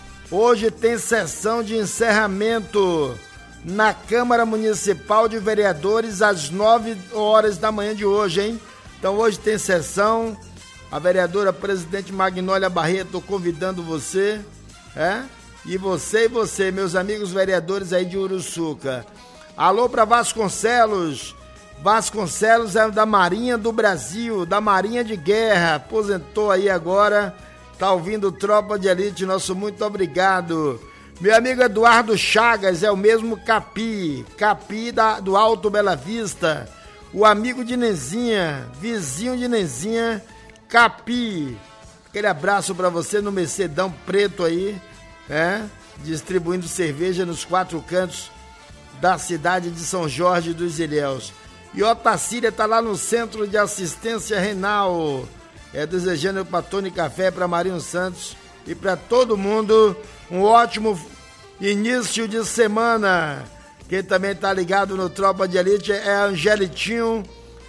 Hoje tem sessão de encerramento na Câmara Municipal de Vereadores às nove horas da manhã de hoje, hein? Então hoje tem sessão. A vereadora presidente Magnólia Barreto convidando você, é? E você e você, meus amigos vereadores aí de Uruçuca. Alô para Vasconcelos. Vasconcelos é da Marinha do Brasil, da Marinha de Guerra, aposentou aí agora, tá ouvindo Tropa de Elite, nosso muito obrigado. Meu amigo Eduardo Chagas é o mesmo Capi, Capi da, do Alto Bela Vista, o amigo de Nezinha, vizinho de Nezinha, Capi. Aquele abraço pra você no Mercedão Preto aí, é, distribuindo cerveja nos quatro cantos da cidade de São Jorge dos Ilhéus. E Otacília tá lá no Centro de Assistência Renal, é, desejando para Tony Café, para Marinho Santos e para todo mundo um ótimo início de semana. Quem também tá ligado no Tropa de Elite é Angelitinho,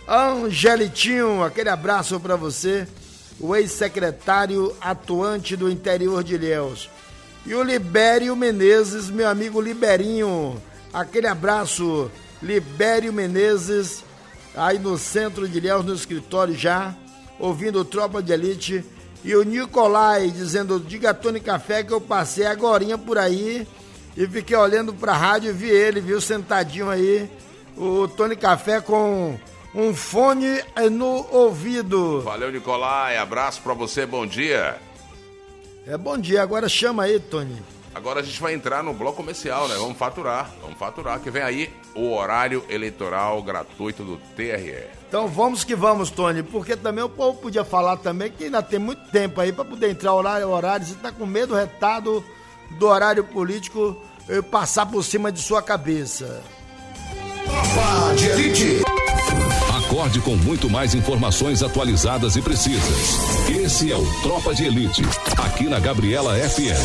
Angelitinho, aquele abraço para você, o ex-secretário atuante do interior de Ilhéus. E o Libério Menezes, meu amigo Liberinho, aquele abraço, Libério Menezes, aí no centro de Ilhéus, no escritório já, ouvindo o Tropa de Elite. E o Nicolai dizendo: diga a Tony Café que eu passei agorinha por aí e fiquei olhando pra rádio e vi ele, viu, sentadinho aí, o Tony Café com um fone no ouvido. Valeu, Nicolai, abraço pra você, bom dia. É, bom dia, agora chama aí, Tony. Agora a gente vai entrar no bloco comercial, né? Vamos faturar, vamos faturar, que vem aí o horário eleitoral gratuito do T R E. Então vamos que vamos, Tony, porque também o povo podia falar também que ainda tem muito tempo aí para poder entrar horário horário. Você tá com medo retado do horário político passar por cima de sua cabeça. Tropa de Elite. Acorde com muito mais informações atualizadas e precisas. Esse é o Tropa de Elite, aqui na Gabriela F M.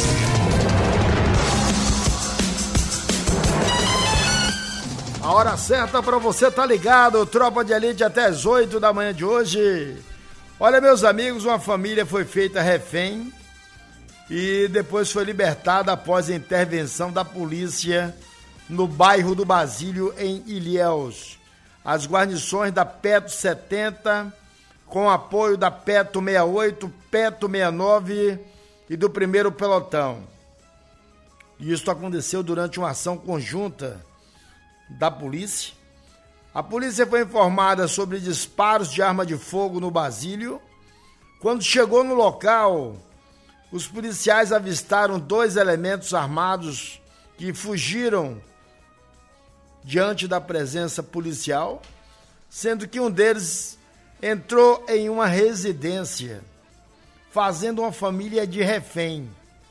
A hora certa para você tá ligado, Tropa de Elite até as oito da manhã de hoje. Olha, meus amigos, uma família foi feita refém e depois foi libertada após a intervenção da polícia no bairro do Basílio, em Ilhéus. As guarnições da Petro setenta, com apoio da Petro sessenta e oito, Petro sessenta e nove e do primeiro pelotão. Isso aconteceu durante uma ação conjunta da polícia. A polícia foi informada sobre disparos de arma de fogo no Basílio. Quando chegou no local, os policiais avistaram dois elementos armados que fugiram diante da presença policial, sendo que um deles entrou em uma residência, fazendo uma família de refém.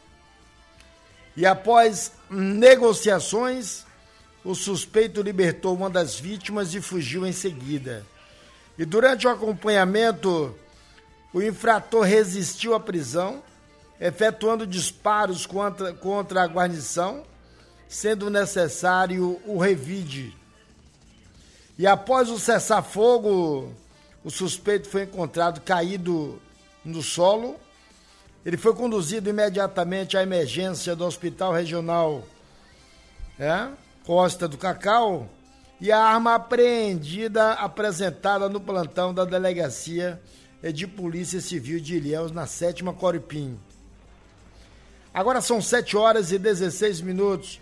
E após negociações, o suspeito libertou uma das vítimas e fugiu em seguida. E durante o acompanhamento, o infrator resistiu à prisão, efetuando disparos contra, contra a guarnição, sendo necessário o revide. E após o cessar-fogo, o suspeito foi encontrado caído no solo. Ele foi conduzido imediatamente à emergência do Hospital Regional é, Costa do Cacau e a arma apreendida apresentada no plantão da Delegacia de Polícia Civil de Ilhéus, na sétima Coripim. Agora são sete horas e dezesseis minutos.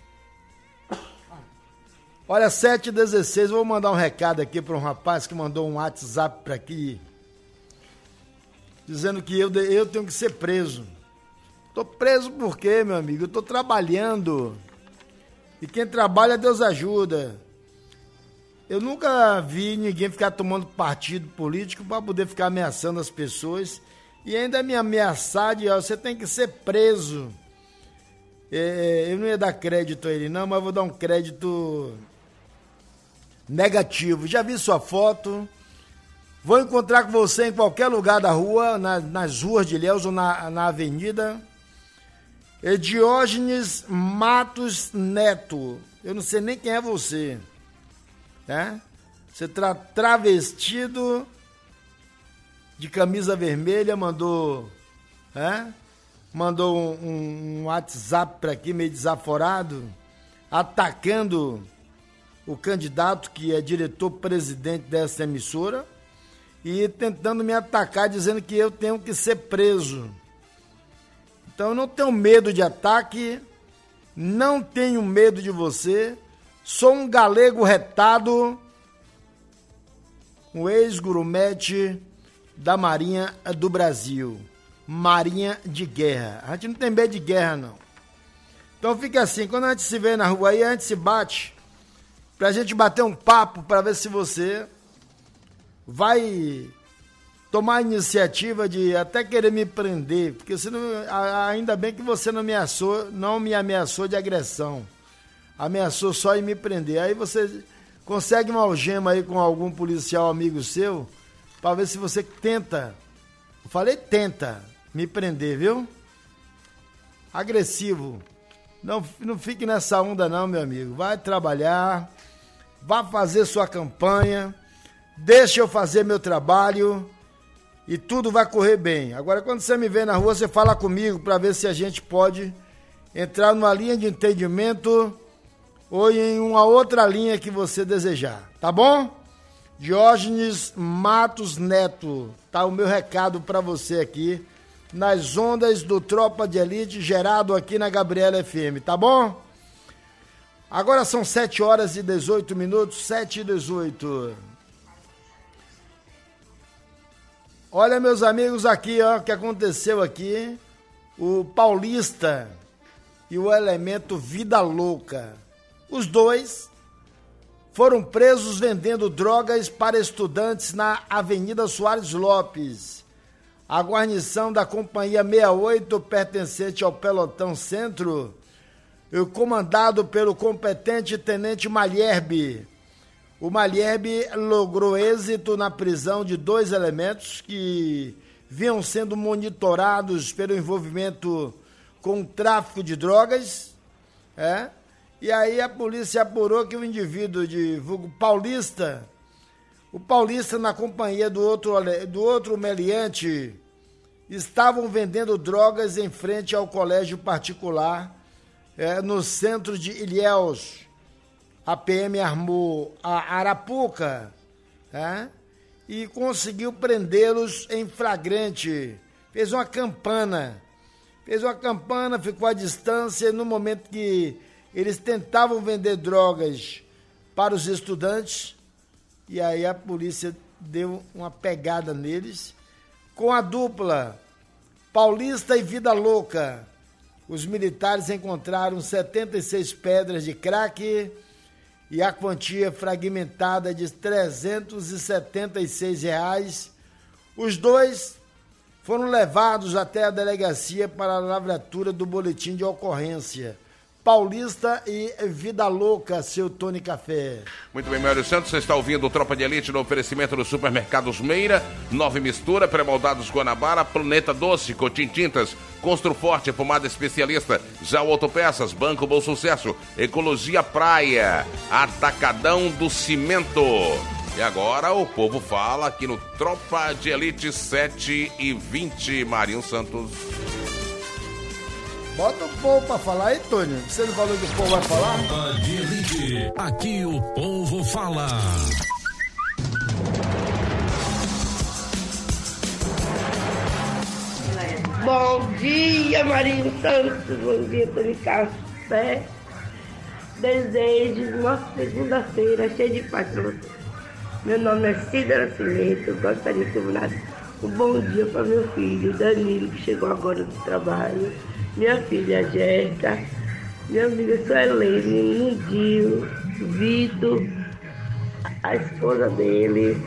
Olha, sete e dezesseis, vou mandar um recado aqui para um rapaz que mandou um WhatsApp para aqui, dizendo que eu, eu tenho que ser preso. Tô preso por quê, meu amigo? Eu tô trabalhando. E quem trabalha, Deus ajuda. Eu nunca vi ninguém ficar tomando partido político para poder ficar ameaçando as pessoas e ainda me ameaçar de, ó, você tem que ser preso. É, eu não ia dar crédito a ele não, mas vou dar um crédito negativo. Já vi sua foto. Vou encontrar com você em qualquer lugar da rua, na, nas ruas de Ilhéus ou na, na avenida. É Diógenes Matos Neto. Eu não sei nem quem é você. Né? Você tra travestido de camisa vermelha, mandou, né? mandou um, um WhatsApp para aqui meio desaforado, atacando o candidato que é diretor-presidente dessa emissora e tentando me atacar, dizendo que eu tenho que ser preso. Então eu não tenho medo de ataque, não tenho medo de você. Sou um galego retado, um ex-grumete da Marinha do Brasil. Marinha de guerra. A gente não tem medo de guerra, não. Então fica assim, quando a gente se vê na rua aí, a gente se bate, pra gente bater um papo, pra ver se você vai tomar a iniciativa de até querer me prender, porque senão, ainda bem que você não me ameaçou, não me ameaçou de agressão. Ameaçou só em me prender. Aí você consegue uma algema aí com algum policial amigo seu, para ver se você tenta, eu falei tenta, me prender, viu? Agressivo. Não, não fique nessa onda não, meu amigo. Vai trabalhar, vá fazer sua campanha, deixa eu fazer meu trabalho e tudo vai correr bem. Agora, quando você me vê na rua, você fala comigo para ver se a gente pode entrar numa linha de entendimento ou em uma outra linha que você desejar, tá bom? Diógenes Matos Neto, tá o meu recado para você aqui, nas ondas do Tropa de Elite, gerado aqui na Gabriela F M, tá bom? Agora são sete horas e dezoito minutos, sete e dezoito. Olha, meus amigos, aqui, ó, o que aconteceu aqui, o Paulista e o elemento Vida Louca. Os dois foram presos vendendo drogas para estudantes na Avenida Soares Lopes. A guarnição da Companhia sessenta e oito, pertencente ao Pelotão Centro, e comandado pelo competente Tenente Malherbe. O Malherbe logrou êxito na prisão de dois elementos que vinham sendo monitorados pelo envolvimento com o tráfico de drogas, é? E aí a polícia apurou que o indivíduo de vulgo Paulista, o Paulista na companhia do outro, do outro meliante, estavam vendendo drogas em frente ao colégio particular é, no centro de Ilhéus. A P M armou a Arapuca é, e conseguiu prendê-los em flagrante. Fez uma campana, fez uma campana, ficou à distância e no momento que eles tentavam vender drogas para os estudantes, e aí a polícia deu uma pegada neles, com a dupla Paulista e Vida Louca. Os militares encontraram setenta e seis pedras de crack e a quantia fragmentada de trezentos e setenta e seis reais. Os dois foram levados até a delegacia para a lavratura do boletim de ocorrência. Paulista e Vida Louca, seu Tony Café. Muito bem, Mário Santos, você está ouvindo o Tropa de Elite no oferecimento dos supermercados Meira, Nove Mistura, Pré-moldados Guanabara, Planeta Doce, Cotim Tintas, Construforte, Pomada Especialista, Jau Autopeças, Banco Bom Sucesso, Ecologia Praia, Atacadão do Cimento. E agora o povo fala aqui no Tropa de Elite sete e vinte, Marinho Santos. Bota o povo pra falar aí, Tony. Você não falou que o povo vai falar? Tropa de Elite, aqui o povo fala. Bom dia, Marinho Santos. Bom dia, Tony Café. Desejo uma segunda-feira cheia de paz pra você. Meu nome é Cida Nascimento. Gostaria de ter mandado um bom dia para meu filho, Danilo, que chegou agora do trabalho. Minha filha Jéssica, minha amiga Suelene, Mundinho, Vitor, a esposa dele,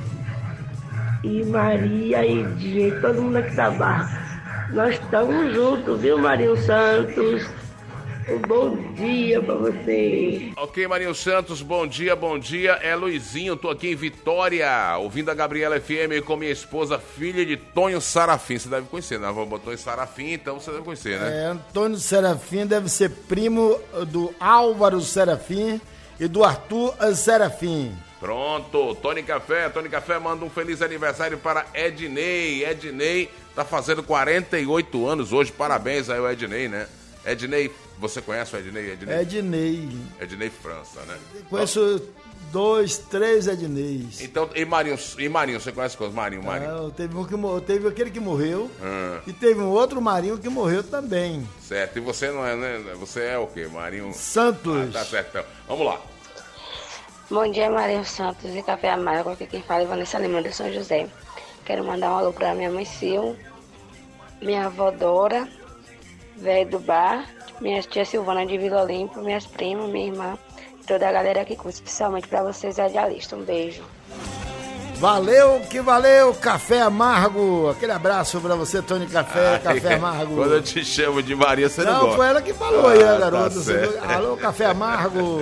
e Maria e Dinho, todo mundo aqui da barra. Nós estamos juntos, viu, Marinho Santos? Um bom dia pra você. Ok, Marinho Santos, bom dia, bom dia. É Luizinho, tô aqui em Vitória, ouvindo a Gabriela F M com minha esposa, filha de Tonho Sarafim. Você deve conhecer, né? Avó botou em Sarafim, então você deve conhecer, né? É, Antônio Serafim deve ser primo do Álvaro Serafim e do Arthur Serafim. Pronto, Tony Café, Tony Café manda um feliz aniversário para Ednei. Ednei tá fazendo quarenta e oito anos hoje, parabéns aí ao Ednei, né? Ednei, você conhece o Ednei? Ednei, Ednei. Ednei França, né? Conheço dois, três Edneis. Então, e Marinho, e Marinho, você conhece quantos? Marinho, Marinho? Ah, teve, um que, teve aquele que morreu ah. e teve um outro Marinho que morreu também. Certo, e você não é, né? Você é o quê? Marinho... Santos. Ah, tá certo, então. Vamos lá. Bom dia, Marinho Santos e Café Amargo. Aqui quem fala é Vanessa Lima de São José. Quero mandar um alô pra minha mãe Sil, minha avó Dora, velho do bar, minha tia Silvana de Vila Olimpo, minhas primas, minha irmã, toda a galera que curte, especialmente pra vocês radialistas. Um beijo. Valeu, que valeu, Café Amargo. Aquele abraço pra você, Tony Café, Ai, Café Amargo. Quando eu te chamo de Maria, você não, não gosta. Foi ela que falou ah, aí, né, garoto? Tá Alô, Café Amargo.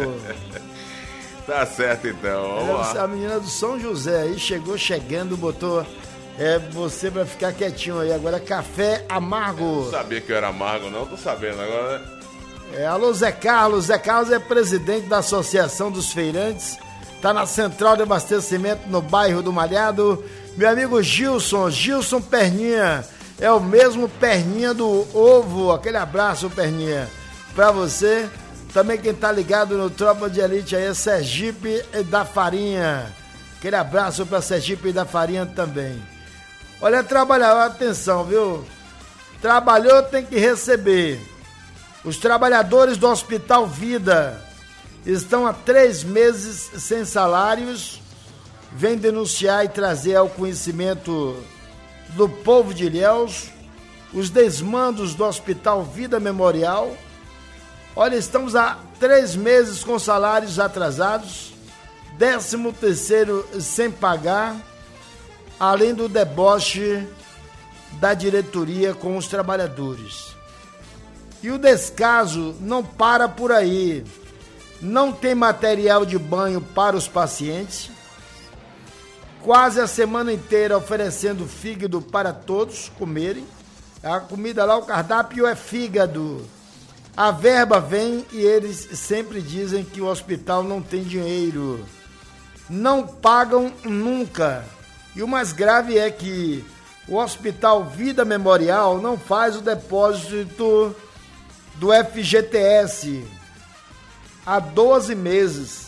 Tá certo, então. Vamos lá. A menina do São José aí chegou chegando, botou é, você pra ficar quietinho aí. Agora, Café Amargo. Eu não sabia que eu era amargo, não. Tô sabendo agora, né? É, alô, Zé Carlos. Zé Carlos é presidente da Associação dos Feirantes. Tá na central de abastecimento no bairro do Malhado. Meu amigo Gilson, Gilson Perninha. É o mesmo Perninha do Ovo. Aquele abraço, Perninha, pra você. Também quem tá ligado no Tropa de Elite aí é Sergipe da Farinha. Aquele abraço pra Sergipe da Farinha também. Olha, trabalhador, atenção, viu? Trabalhou, tem que receber. Os trabalhadores do Hospital Vida estão há três meses sem salários. Vem denunciar e trazer ao conhecimento do povo de Ilhéus os desmandos do Hospital Vida Memorial. Olha, estamos há três meses com salários atrasados, décimo terceiro sem pagar, além do deboche da diretoria com os trabalhadores. E o descaso não para por aí. Não tem material de banho para os pacientes. Quase a semana inteira oferecendo fígado para todos comerem. A comida lá, o cardápio é fígado. A verba vem e eles sempre dizem que o hospital não tem dinheiro. Não pagam nunca. E o mais grave é que o Hospital Vida Memorial não faz o depósito do F G T S há doze meses.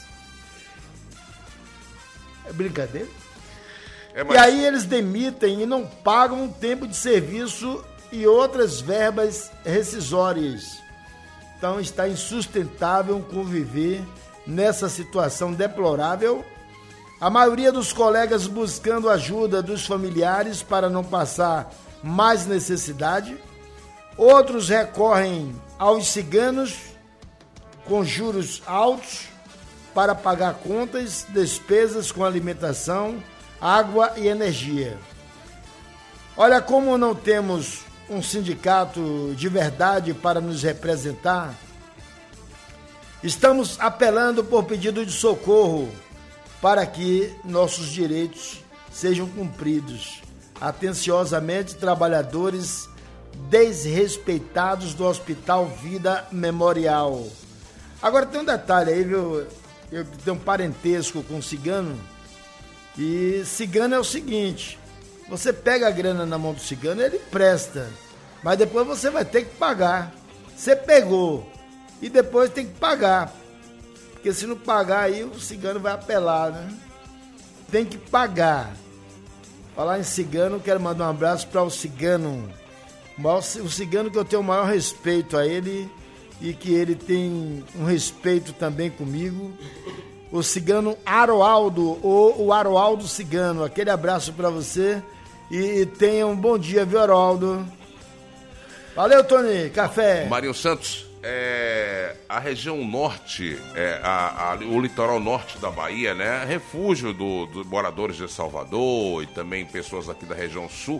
É brincadeira? É mais... E aí eles demitem e não pagam um tempo de serviço e outras verbas rescisórias. Então está insustentável conviver nessa situação deplorável. A maioria dos colegas buscando ajuda dos familiares para não passar mais necessidade. Outros recorrem aos ciganos com juros altos para pagar contas, despesas com alimentação, água e energia. Olha, como não temos um sindicato de verdade para nos representar, estamos apelando por pedido de socorro para que nossos direitos sejam cumpridos. Atenciosamente, trabalhadores desrespeitados do Hospital Vida Memorial. Agora tem um detalhe aí, viu? Eu tenho um parentesco com cigano, e cigano é o seguinte: você pega a grana na mão do cigano, ele presta, mas depois você vai ter que pagar. Você pegou e depois tem que pagar, porque se não pagar aí o cigano vai apelar, né? Tem que pagar. Falar em cigano, quero mandar um abraço para o cigano, o cigano que eu tenho o maior respeito a ele e que ele tem um respeito também comigo, o cigano Aroaldo, ou o Aroaldo Cigano. Aquele abraço para você e tenha um bom dia, viu, Aroaldo? Valeu, Tony, café. Marinho Santos, é, a região norte, é, a, a, o litoral norte da Bahia, né, refúgio dos do moradores de Salvador e também pessoas aqui da região sul,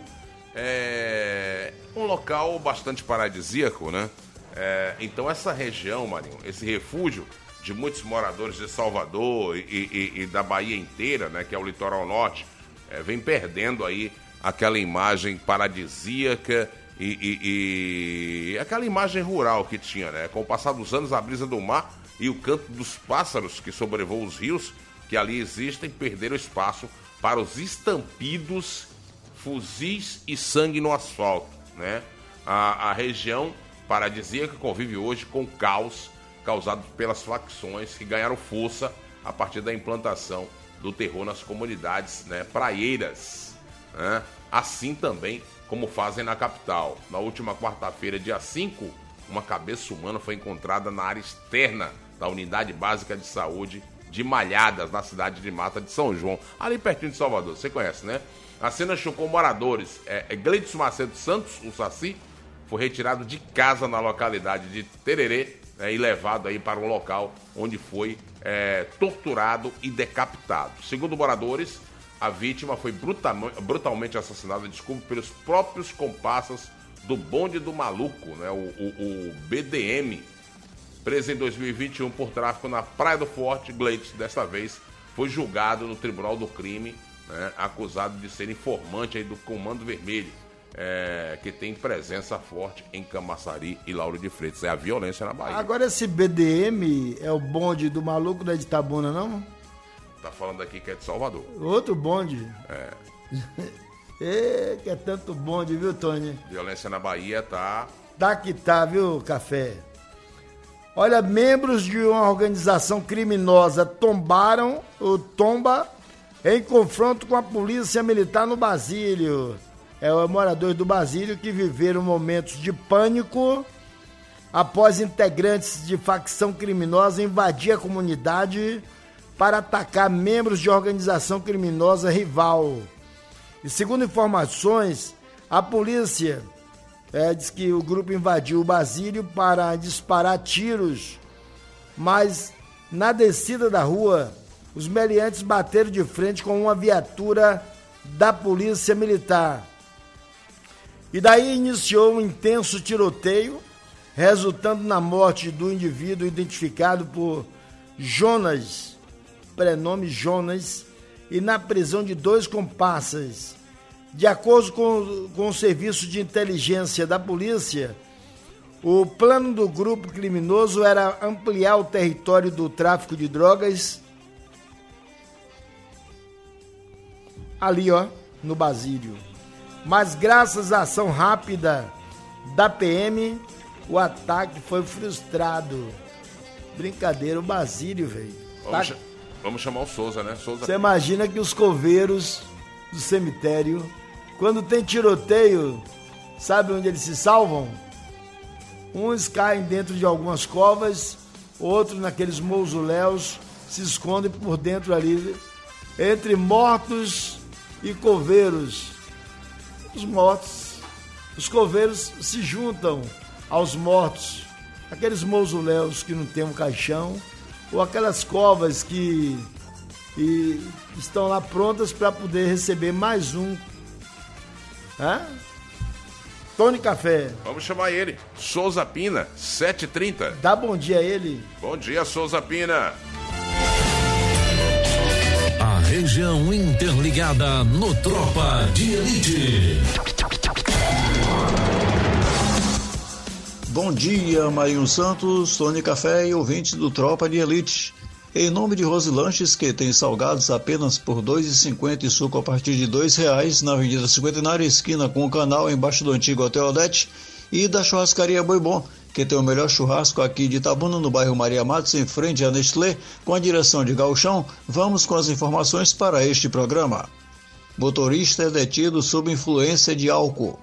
é um local bastante paradisíaco, né? É, então essa região, Marinho, esse refúgio de muitos moradores de Salvador e, e, e da Bahia inteira, né, que é o litoral norte, é, vem perdendo aí aquela imagem paradisíaca e, e, e aquela imagem rural que tinha, né? Com o passar dos anos, a brisa do mar e o canto dos pássaros que sobrevoam os rios que ali existem perderam espaço para os estampidos, fuzis e sangue no asfalto, né? A, a região paradisíaca convive hoje com o caos causado pelas facções que ganharam força a partir da implantação do terror nas comunidades, né, praieiras, né? Assim também como fazem na capital. Na última quarta-feira, dia cinco, uma cabeça humana foi encontrada na área externa da Unidade Básica de Saúde de Malhadas, na cidade de Mata de São João, ali pertinho de Salvador. Você conhece, né? A cena chocou moradores. É, é Gleidson Macedo Santos, o Saci, foi retirado de casa na localidade de Tererê, né, e levado aí para um local onde foi é, torturado e decapitado. Segundo moradores, a vítima foi brutalmente, brutalmente assassinada, desculpe, pelos próprios comparsas do bonde do maluco, né, o, o, o B D M, preso em dois mil e vinte e um por tráfico na Praia do Forte. Gleidson, desta vez, foi julgado no Tribunal do Crime, né, acusado de ser informante aí do Comando Vermelho, É, que tem presença forte em Camaçari e Lauro de Freitas. É a violência na Bahia. Agora esse B D M é o bonde do maluco, não é de Itabuna, não? Tá falando aqui que é de Salvador. Outro bonde? É. É, que é tanto bonde, viu, Tony? Violência na Bahia tá... Tá que tá, viu, Café? Olha, membros de uma organização criminosa tombaram o tomba em confronto com a polícia militar no Basílio. É os moradores do Basílio que viveram momentos de pânico após integrantes de facção criminosa invadir a comunidade para atacar membros de organização criminosa rival. E segundo informações, a polícia é, diz que o grupo invadiu o Basílio para disparar tiros, mas na descida da rua, os meliantes bateram de frente com uma viatura da polícia militar. E daí iniciou um intenso tiroteio, resultando na morte do indivíduo identificado por Jonas, prenome Jonas, e na prisão de dois comparsas. De acordo com, com o serviço de inteligência da polícia, o plano do grupo criminoso era ampliar o território do tráfico de drogas ali, ó, no Basílio. Mas graças à ação rápida da P M, o ataque foi frustrado. Brincadeira, o Basílio, velho. Vamos, tá... vamos chamar o Souza, né? Souza. Você imagina que os coveiros do cemitério, quando tem tiroteio, sabe onde eles se salvam? Uns caem dentro de algumas covas, outros naqueles mausoléus se escondem por dentro ali, entre mortos e coveiros. Os mortos os coveiros se juntam aos mortos, aqueles mausoléus que não tem um caixão, ou aquelas covas que e, estão lá prontas para poder receber mais um. Hã? Tony Café. Vamos chamar ele, Souza Pina, sete e trinta. Dá bom dia a ele. Bom dia, Souza Pina. A região interligada no Tropa de Elite. Bom dia, Marinho Santos, Tony Café e ouvintes do Tropa de Elite. Em nome de Rosilanches, que tem salgados apenas por dois reais e cinquenta e suco a partir de dois reais, na Avenida Cinquentenária, esquina com o canal, embaixo do antigo Hotel Odete, e da Churrascaria Boi Bom, que tem o melhor churrasco aqui de Itabuna, no bairro Maria Matos, em frente à Nestlé, com a direção de Gauchão. Vamos com as informações para este programa. Motorista é detido sob influência de álcool.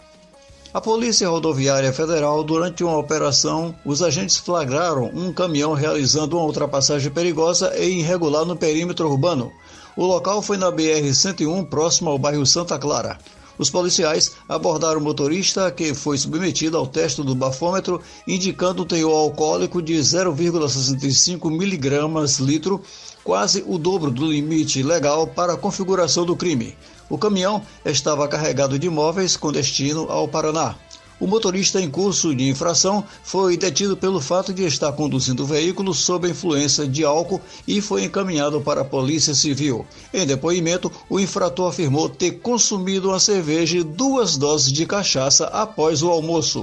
A Polícia Rodoviária Federal, durante uma operação, os agentes flagraram um caminhão realizando uma ultrapassagem perigosa e irregular no perímetro urbano. O local foi na B R cento e um, próximo ao bairro Santa Clara. Os policiais abordaram o motorista, que foi submetido ao teste do bafômetro, indicando um teor alcoólico de zero vírgula sessenta e cinco miligramas litro, quase o dobro do limite legal para a configuração do crime. O caminhão estava carregado de móveis com destino ao Paraná. O motorista em curso de infração foi detido pelo fato de estar conduzindo o veículo sob a influência de álcool e foi encaminhado para a Polícia Civil. Em depoimento, o infrator afirmou ter consumido uma cerveja e duas doses de cachaça após o almoço.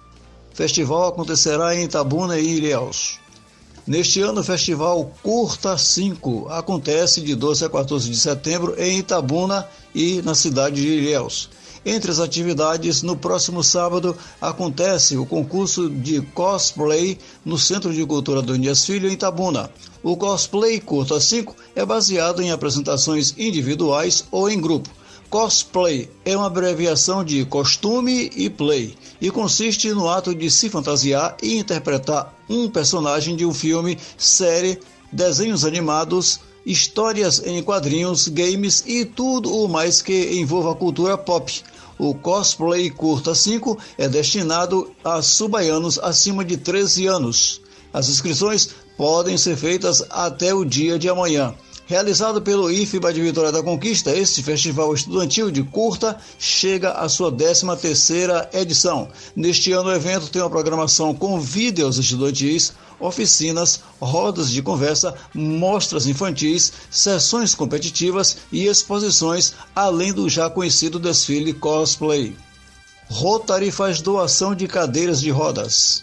Festival acontecerá em Itabuna e Ilhéus. Neste ano, o festival Curta cinco acontece de doze a quatorze de setembro em Itabuna e na cidade de Ilhéus. Entre as atividades, no próximo sábado, acontece o concurso de cosplay no Centro de Cultura Donias Filho, em Itabuna. O cosplay Curta cinco é baseado em apresentações individuais ou em grupo. Cosplay é uma abreviação de costume e play e consiste no ato de se fantasiar e interpretar um personagem de um filme, série, desenhos animados, histórias em quadrinhos, games e tudo o mais que envolva a cultura pop. O Cosplay Curta cinco é destinado a subaianos acima de treze anos. As inscrições podem ser feitas até o dia de amanhã. Realizado pelo I F B A de Vitória da Conquista, este festival estudantil de curta chega à sua décima terceira edição. Neste ano, o evento tem uma programação com vídeos estudantis, oficinas, rodas de conversa, mostras infantis, sessões competitivas e exposições, além do já conhecido desfile cosplay. Rotary faz doação de cadeiras de rodas.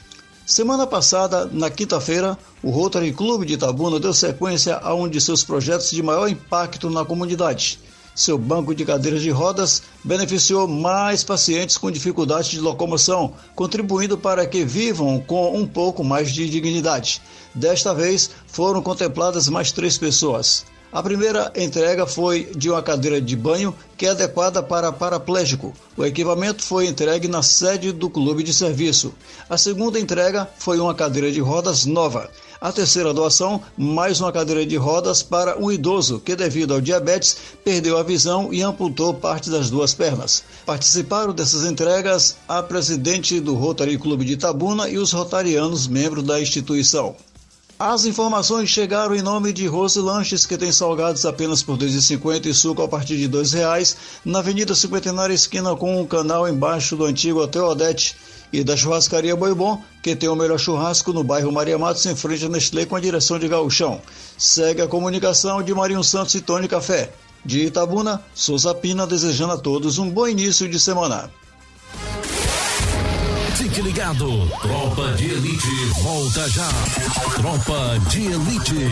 Semana passada, na quinta-feira, o Rotary Clube de Itabuna deu sequência a um de seus projetos de maior impacto na comunidade. Seu banco de cadeiras de rodas beneficiou mais pacientes com dificuldade de locomoção, contribuindo para que vivam com um pouco mais de dignidade. Desta vez, foram contempladas mais três pessoas. A primeira entrega foi de uma cadeira de banho que é adequada para paraplégico. O equipamento foi entregue na sede do clube de serviço. A segunda entrega foi uma cadeira de rodas nova. A terceira doação, mais uma cadeira de rodas para um idoso que, devido ao diabetes, perdeu a visão e amputou parte das duas pernas. Participaram dessas entregas a presidente do Rotary Clube de Itabuna e os rotarianos membros da instituição. As informações chegaram em nome de Rosilanches, que tem salgados apenas por dois reais e cinquenta e suco a partir de dois reais, na Avenida Cinquentenária, esquina com o canal embaixo do antigo Hotel Odete, e da Churrascaria Boi Bom, que tem o melhor churrasco no bairro Maria Matos, em frente à Nestlé, com a direção de Gauchão. Segue a comunicação de Marinho Santos e Tony Café. De Itabuna, Souza Pina, desejando a todos um bom início de semana. Fique ligado, Tropa de Elite volta já. Tropa de Elite,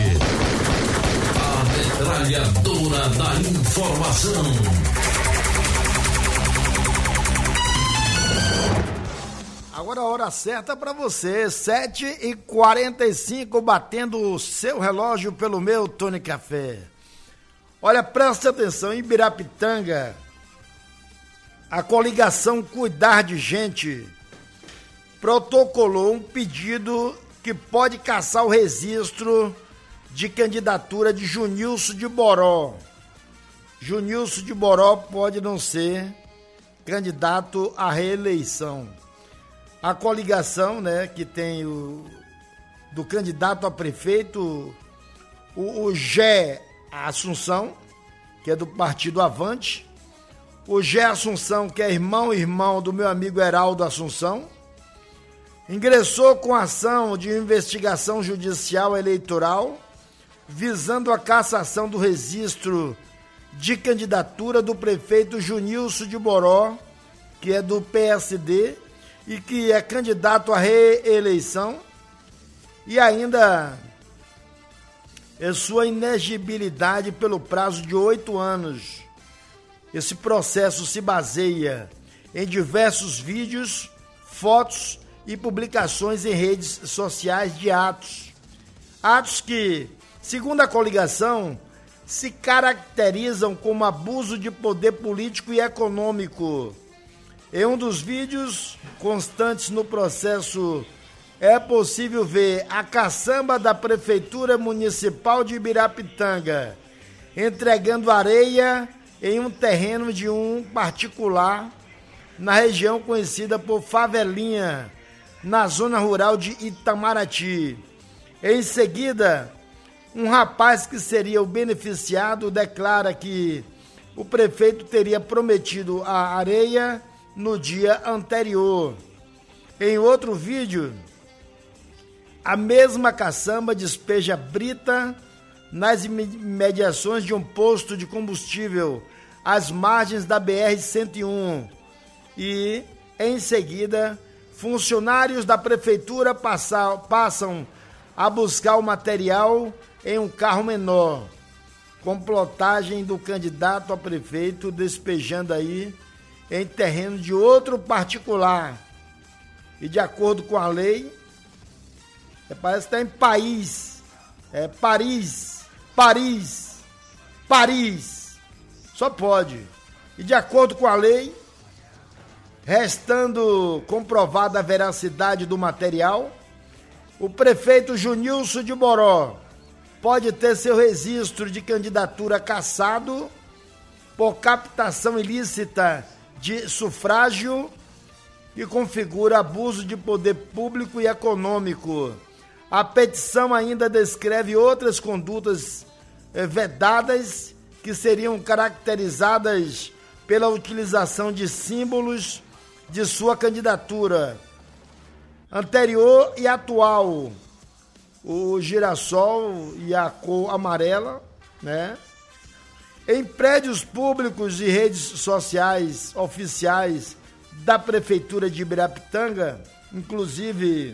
a metralhadora da informação. Agora a hora certa para você, sete e quarenta e cinco, batendo o seu relógio pelo meu Tony Café. Olha, preste atenção, em Ibirapitanga, a coligação Cuidar de Gente protocolou um pedido que pode cassar o registro de candidatura de Junilson de Boró. Junilson de Boró pode não ser candidato à reeleição. A coligação, né, que tem o do candidato a prefeito, o, o Gé Assunção, que é do Partido Avante, o Gé Assunção, que é irmão-irmão do meu amigo Heraldo Assunção, ingressou com ação de investigação judicial eleitoral visando a cassação do registro de candidatura do prefeito Junilson de Boró, que é do P S D e que é candidato à reeleição, e ainda é sua inegibilidade pelo prazo de oito anos. Esse processo se baseia em diversos vídeos, fotos e publicações em redes sociais de atos. Atos que, segundo a coligação, se caracterizam como abuso de poder político e econômico. Em um dos vídeos constantes no processo, é possível ver a caçamba da Prefeitura Municipal de Ibirapitanga entregando areia em um terreno de um particular na região conhecida por Favelinha, na zona rural de Itamaraty. Em seguida, um rapaz que seria o beneficiado declara que o prefeito teria prometido a areia no dia anterior. Em outro vídeo, a mesma caçamba despeja brita nas imediações de um posto de combustível às margens da B R cento e um e, em seguida, funcionários da prefeitura passam, passam a buscar o material em um carro menor, com plotagem do candidato a prefeito despejando aí em terreno de outro particular. E de acordo com a lei, é, parece que está em país, é Paris, Paris, Paris, só pode. E de acordo com a lei, restando comprovada a veracidade do material, o prefeito Junilson de Boró pode ter seu registro de candidatura cassado por captação ilícita de sufrágio que configura abuso de poder público e econômico. A petição ainda descreve outras condutas vedadas que seriam caracterizadas pela utilização de símbolos de sua candidatura anterior e atual, o girassol e a cor amarela, né? Em prédios públicos e redes sociais oficiais da Prefeitura de Ibirapitanga, inclusive,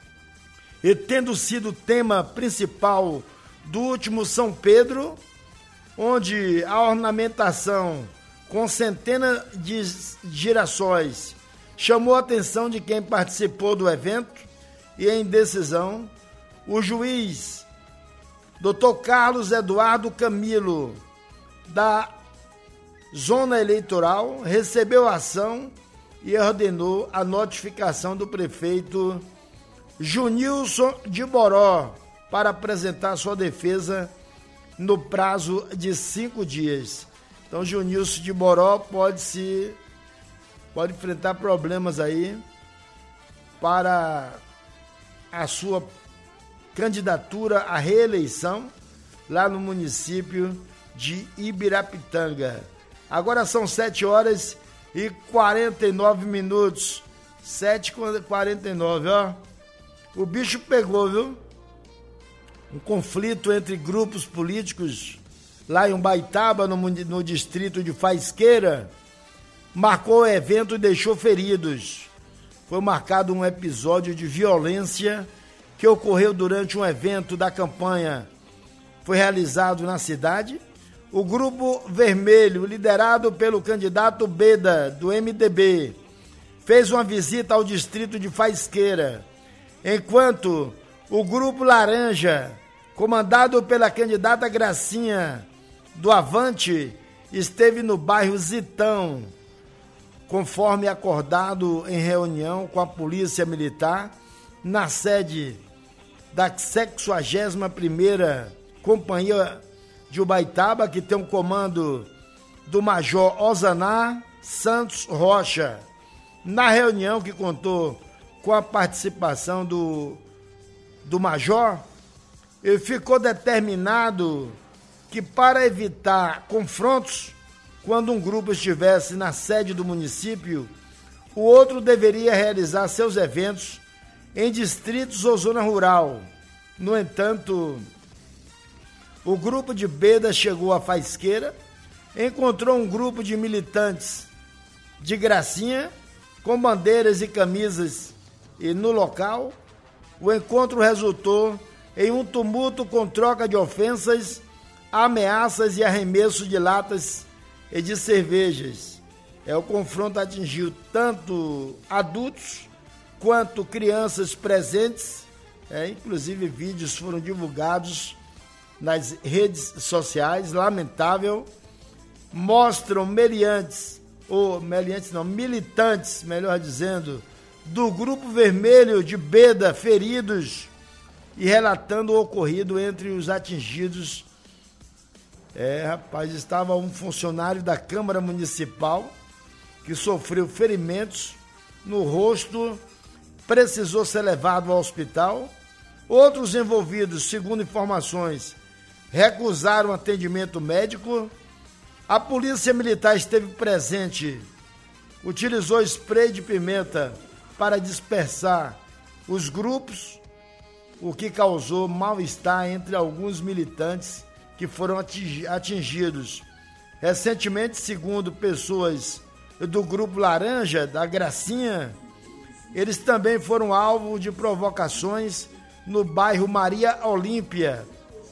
e tendo sido tema principal do último São Pedro, onde a ornamentação com centenas de girassóis chamou a atenção de quem participou do evento, e em decisão, o juiz doutor Carlos Eduardo Camilo, da Zona Eleitoral, recebeu a ação e ordenou a notificação do prefeito Junilson de Boró para apresentar sua defesa no prazo de cinco dias. Então, Junilson de Boró pode se pode enfrentar problemas aí para a sua candidatura à reeleição lá no município de Ibirapitanga. Agora são sete horas e quarenta e nove minutos. sete e quarenta e nove, ó. O bicho pegou, viu? Um conflito entre grupos políticos lá em Ubaitaba, no, no distrito de Faisqueira, marcou o evento e deixou feridos. Foi marcado um episódio de violência que ocorreu durante um evento da campanha. Foi realizado na cidade. O Grupo Vermelho, liderado pelo candidato Beda, do M D B, fez uma visita ao distrito de Faisqueira, enquanto o Grupo Laranja, comandado pela candidata Gracinha, do Avante, esteve no bairro Zitão, conforme acordado em reunião com a Polícia Militar, na sede da sexagésima primeira Companhia de Ubaitaba, que tem o comando do Major Ozaná, Santos Rocha. Na reunião que contou com a participação do, do Major, ele ficou determinado que, para evitar confrontos, quando um grupo estivesse na sede do município, o outro deveria realizar seus eventos em distritos ou zona rural. No entanto, o grupo de Beda chegou à Faisqueira, encontrou um grupo de militantes de Gracinha com bandeiras e camisas, e no local o encontro resultou em um tumulto com troca de ofensas, ameaças e arremesso de latas e de cervejas. É, o confronto atingiu tanto adultos quanto crianças presentes, é, inclusive vídeos foram divulgados nas redes sociais, lamentável, mostram meliantes, ou meliantes não, militantes, melhor dizendo, do Grupo Vermelho de Beda feridos e relatando o ocorrido entre os atingidos. É, rapaz, estava um funcionário da Câmara Municipal que sofreu ferimentos no rosto, precisou ser levado ao hospital. Outros envolvidos, segundo informações, recusaram atendimento médico. A polícia militar esteve presente, utilizou spray de pimenta para dispersar os grupos, o que causou mal-estar entre alguns militantes que foram atingidos. Recentemente, segundo pessoas do Grupo Laranja, da Gracinha, eles também foram alvo de provocações no bairro Maria Olímpia.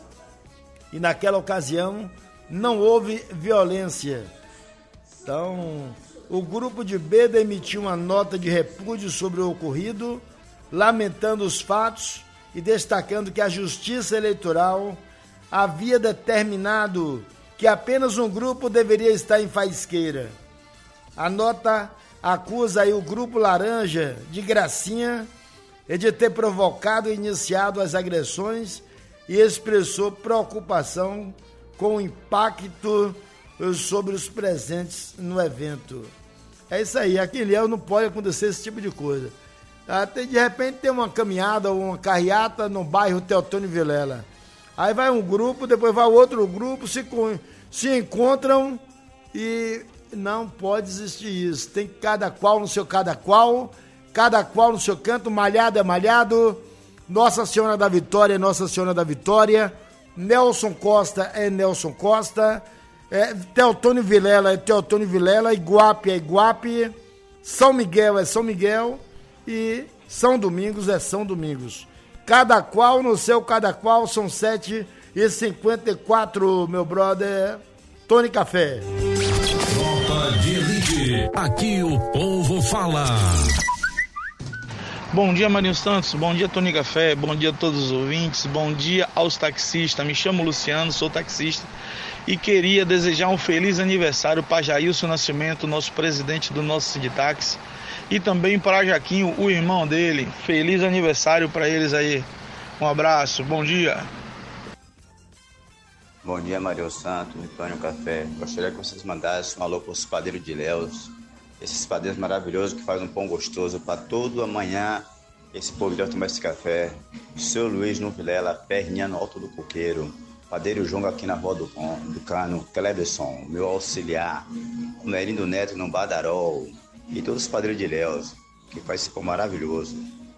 E naquela ocasião não houve violência. Então, o grupo de Beda emitiu uma nota de repúdio sobre o ocorrido, lamentando os fatos e destacando que a Justiça Eleitoral havia determinado que apenas um grupo deveria estar em Faisqueira. A nota acusa aí o Grupo Laranja de Gracinha de ter provocado e iniciado as agressões e expressou preocupação com o impacto sobre os presentes no evento. É isso aí, aqui em Ilhéus não pode acontecer esse tipo de coisa. Até de repente tem uma caminhada ou uma carreata no bairro Teotônio Vilela. Aí vai um grupo, depois vai outro grupo, se, se encontram e não pode existir isso. Tem cada qual no seu cada qual, cada qual no seu canto, malhado é malhado. Nossa Senhora da Vitória é Nossa Senhora da Vitória. Nelson Costa é Nelson Costa. É, Teotônio Vilela é Teotônio Vilela. Iguape é Iguape. São Miguel é São Miguel. E São Domingos é São Domingos. Cada qual no seu cada qual, são sete e cinquenta e quatro, meu brother. Tony Café. Tropa de Elite. Aqui o povo fala. Bom dia, Marinho Santos. Bom dia, Tony Café. Bom dia a todos os ouvintes. Bom dia aos taxistas. Me chamo Luciano, sou taxista. E queria desejar um feliz aniversário para Jailson Nascimento, nosso presidente do nosso Sinditáxi. E também para Jaquinho, o irmão dele. Feliz aniversário para eles aí. Um abraço, bom dia. Bom dia, Marinho Santos, Tony Café. Gostaria que vocês mandassem um alô para os padeiros de Ilhéus. Esses padeiros maravilhosos que fazem um pão gostoso para todo amanhã. Esse povo de tomar esse café. Seu Luiz no Vilela, perninha no Alto do Coqueiro. Padeiro Jonga aqui na Rua do, do Cano. Cleberson, meu auxiliar. O Merindo Neto no Badarol. E todos os padeiros de Ilhéus, que faz esse pão maravilhoso.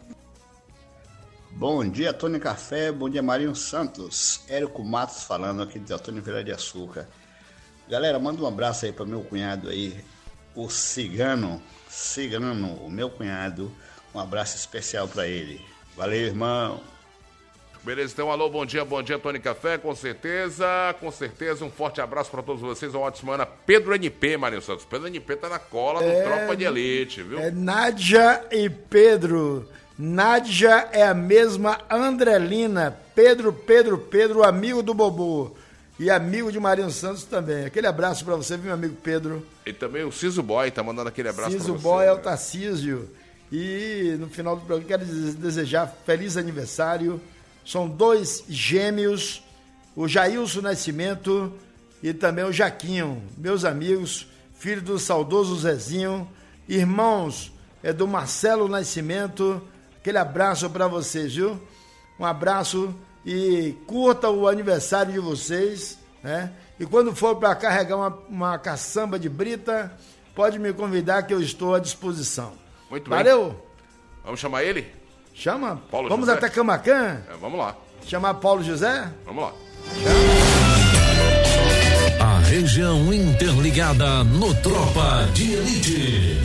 Bom dia, Tony Café. Bom dia, Marinho Santos. Érico Matos falando aqui de Antônio Vila de Açúcar. Galera, manda um abraço aí para meu cunhado aí, o Cigano, Cigano, o meu cunhado. Um abraço especial para ele. Valeu, irmão. Beleza, então, alô, bom dia, bom dia, Tony Café, com certeza, com certeza, um forte abraço para todos vocês, uma ótima semana. Pedro N P, Marinho Santos, Pedro N P tá na cola do é, Tropa de Elite, viu? É Nádia e Pedro, Nádia é a mesma Andrelina, Pedro, Pedro, Pedro, amigo do Bobô e amigo de Marinho Santos também. Aquele abraço para você, meu amigo Pedro. E também o Ciso Boy tá mandando aquele abraço para você. Ciso Boy é o Tarcísio. E no final do programa quero desejar feliz aniversário. São dois gêmeos, o Jailson Nascimento e também o Jaquinho. Meus amigos, filho do saudoso Zezinho, irmãos é do Marcelo Nascimento, aquele abraço para vocês, viu? Um abraço e curta o aniversário de vocês, né? E quando for para carregar uma, uma caçamba de brita, pode me convidar que eu estou à disposição. Muito bem. Valeu? Vamos chamar ele? Chama. Paulo Vamos José? até Camaquã? É, vamos lá. Chamar Paulo José? Vamos lá. A região interligada no Tropa de Elite.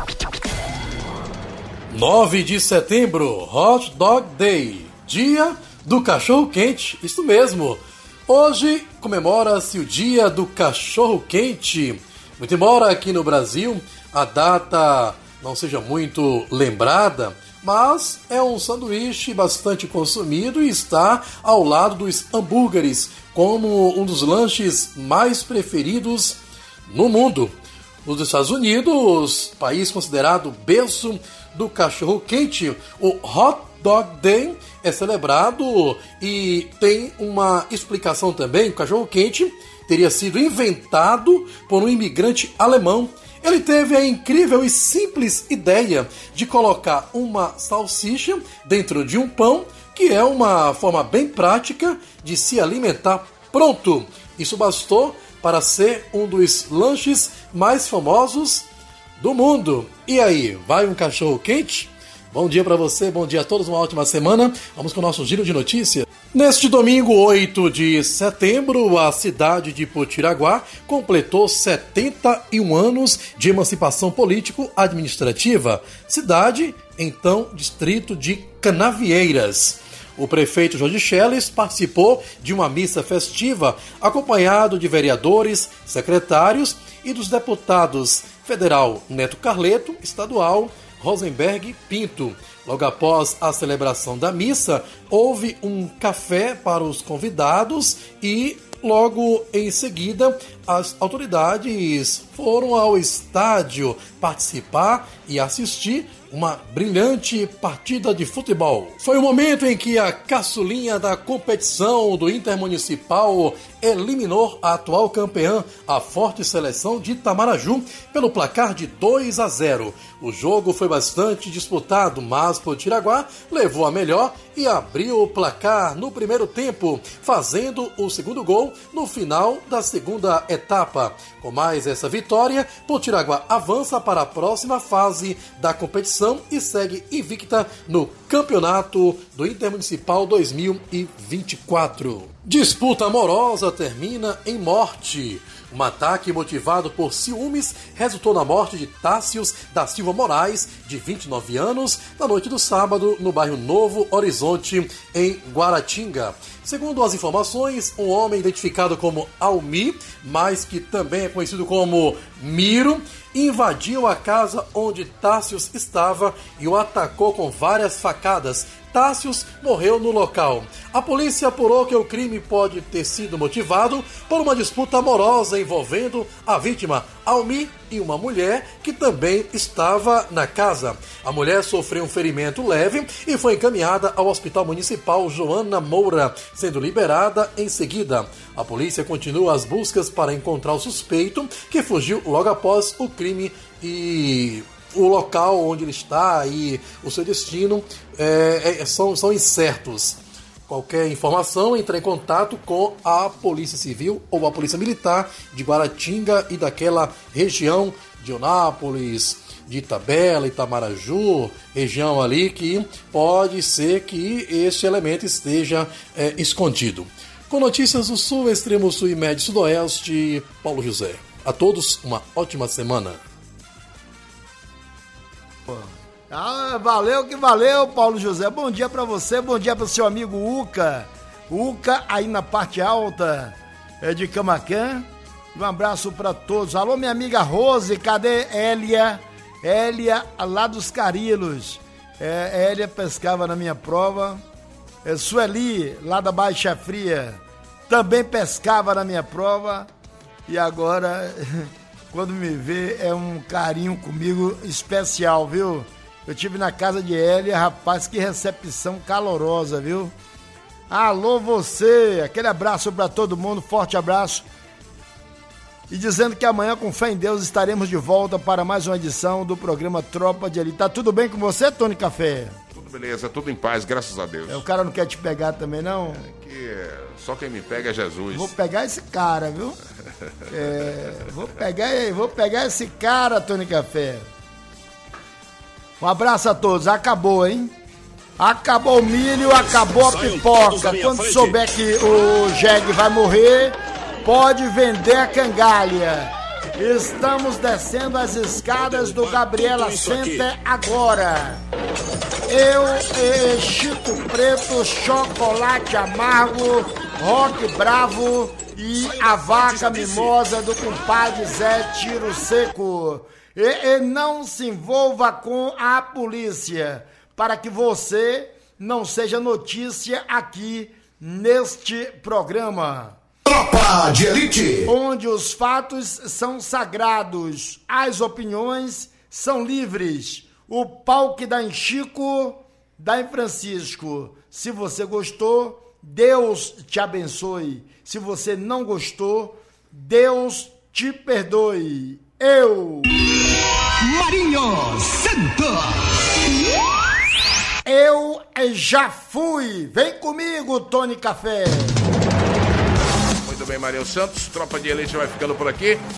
nove de setembro, Hot Dog Day, dia do cachorro quente, isso mesmo. Hoje comemora-se o dia do cachorro quente. Muito embora aqui no Brasil a data não seja muito lembrada, mas é um sanduíche bastante consumido e está ao lado dos hambúrgueres como um dos lanches mais preferidos no mundo. Nos Estados Unidos, país considerado berço do cachorro-quente, o Hot Dog Day é celebrado e tem uma explicação também. O cachorro-quente teria sido inventado por um imigrante alemão. Ele teve a incrível e simples ideia de colocar uma salsicha dentro de um pão, que é uma forma bem prática de se alimentar. Pronto! Isso bastou para ser um dos lanches mais famosos do mundo. E aí, vai um cachorro quente? Bom dia para você, bom dia a todos, uma ótima semana. Vamos com o nosso giro de notícias. Neste domingo, oito de setembro, a cidade de Potiraguá completou setenta e um anos de emancipação político-administrativa. Cidade, então, distrito de Canavieiras. O prefeito Jorge Schelles participou de uma missa festiva, acompanhado de vereadores, secretários e dos deputados federal Neto Carleto, estadual Rosenberg Pinto. Logo após a celebração da missa, houve um café para os convidados e logo em seguida as autoridades foram ao estádio participar e assistir uma brilhante partida de futebol. Foi o momento em que a caçulinha da competição do Intermunicipal eliminou a atual campeã, a forte seleção de Itamaraju, pelo placar de dois a zero. O jogo foi bastante disputado, mas Potiraguá levou a melhor e abriu o placar no primeiro tempo, fazendo o segundo gol no final da segunda etapa. Com mais essa vitória, Potiraguá avança para a próxima fase da competição e segue invicta no Campeonato do Intermunicipal dois mil e vinte e quatro. Disputa amorosa termina em morte. Um ataque motivado por ciúmes resultou na morte de Tássius da Silva Moraes, de vinte e nove anos, na noite do sábado, no bairro Novo Horizonte, em Guaratinga. Segundo as informações, um homem identificado como Almi, mas que também é conhecido como Miro, invadiu a casa onde Tássius estava e o atacou com várias facadas. Tássius morreu no local. A polícia apurou que o crime pode ter sido motivado por uma disputa amorosa envolvendo a vítima, Almi, e uma mulher que também estava na casa. A mulher sofreu um ferimento leve e foi encaminhada ao Hospital Municipal Joana Moura, sendo liberada em seguida. A polícia continua as buscas para encontrar o suspeito, que fugiu logo após o crime, e o local onde ele está e o seu destino é, é, são, são incertos. Qualquer informação, entre em contato com a Polícia Civil ou a Polícia Militar de Guaratinga e daquela região de Onápolis, de Itabela, Itamaraju, região ali que pode ser que este elemento esteja é, escondido. Com notícias do Sul, Extremo Sul e Médio Sudoeste, Paulo José. A todos, uma ótima semana. Ah, valeu que valeu, Paulo José. Bom dia pra você, bom dia pro seu amigo Uca. Uca aí na parte alta é, de Camaquã. Um abraço pra todos. Alô, minha amiga Rose, cadê Hélia? Hélia lá dos Carilos. É, Hélia pescava na minha prova. É, Sueli, lá da Baixa Fria, também pescava na minha prova. E agora, quando me vê, é um carinho comigo especial, viu? Eu tive na casa de Hélia, rapaz, que recepção calorosa, viu? Alô, você! Aquele abraço pra todo mundo, forte abraço. e dizendo que amanhã, com fé em Deus, estaremos de volta para mais uma edição do programa Tropa de Elite. Tá tudo bem com você, Tony Café? Tudo beleza, tudo em paz, graças a Deus. É, o cara não quer te pegar também, não? É que só quem me pega é Jesus. Vou pegar esse cara, viu? É, vou pegar, vou pegar esse cara, Tony Café. Um abraço a todos. Acabou, hein? Acabou o milho, acabou a pipoca. Quando souber que o Jeg vai morrer, pode vender a cangalha. Estamos descendo as escadas do Gabriela Center agora. Eu, e Chico Preto, Chocolate Amargo, Rock Bravo e a Vaca Mimosa do compadre Zé Tiro Seco. E, e não se envolva com a polícia, para que você não seja notícia aqui neste programa. Tropa de Elite! Onde os fatos são sagrados, as opiniões são livres. O pau que dá em Chico, dá em Francisco. Se você gostou, Deus te abençoe. Se você não gostou, Deus te perdoe. Eu... Marinho Santos! Eu já fui. Vem comigo, Tony Café. Muito bem, Marinho Santos. Tropa de Elite vai ficando por aqui.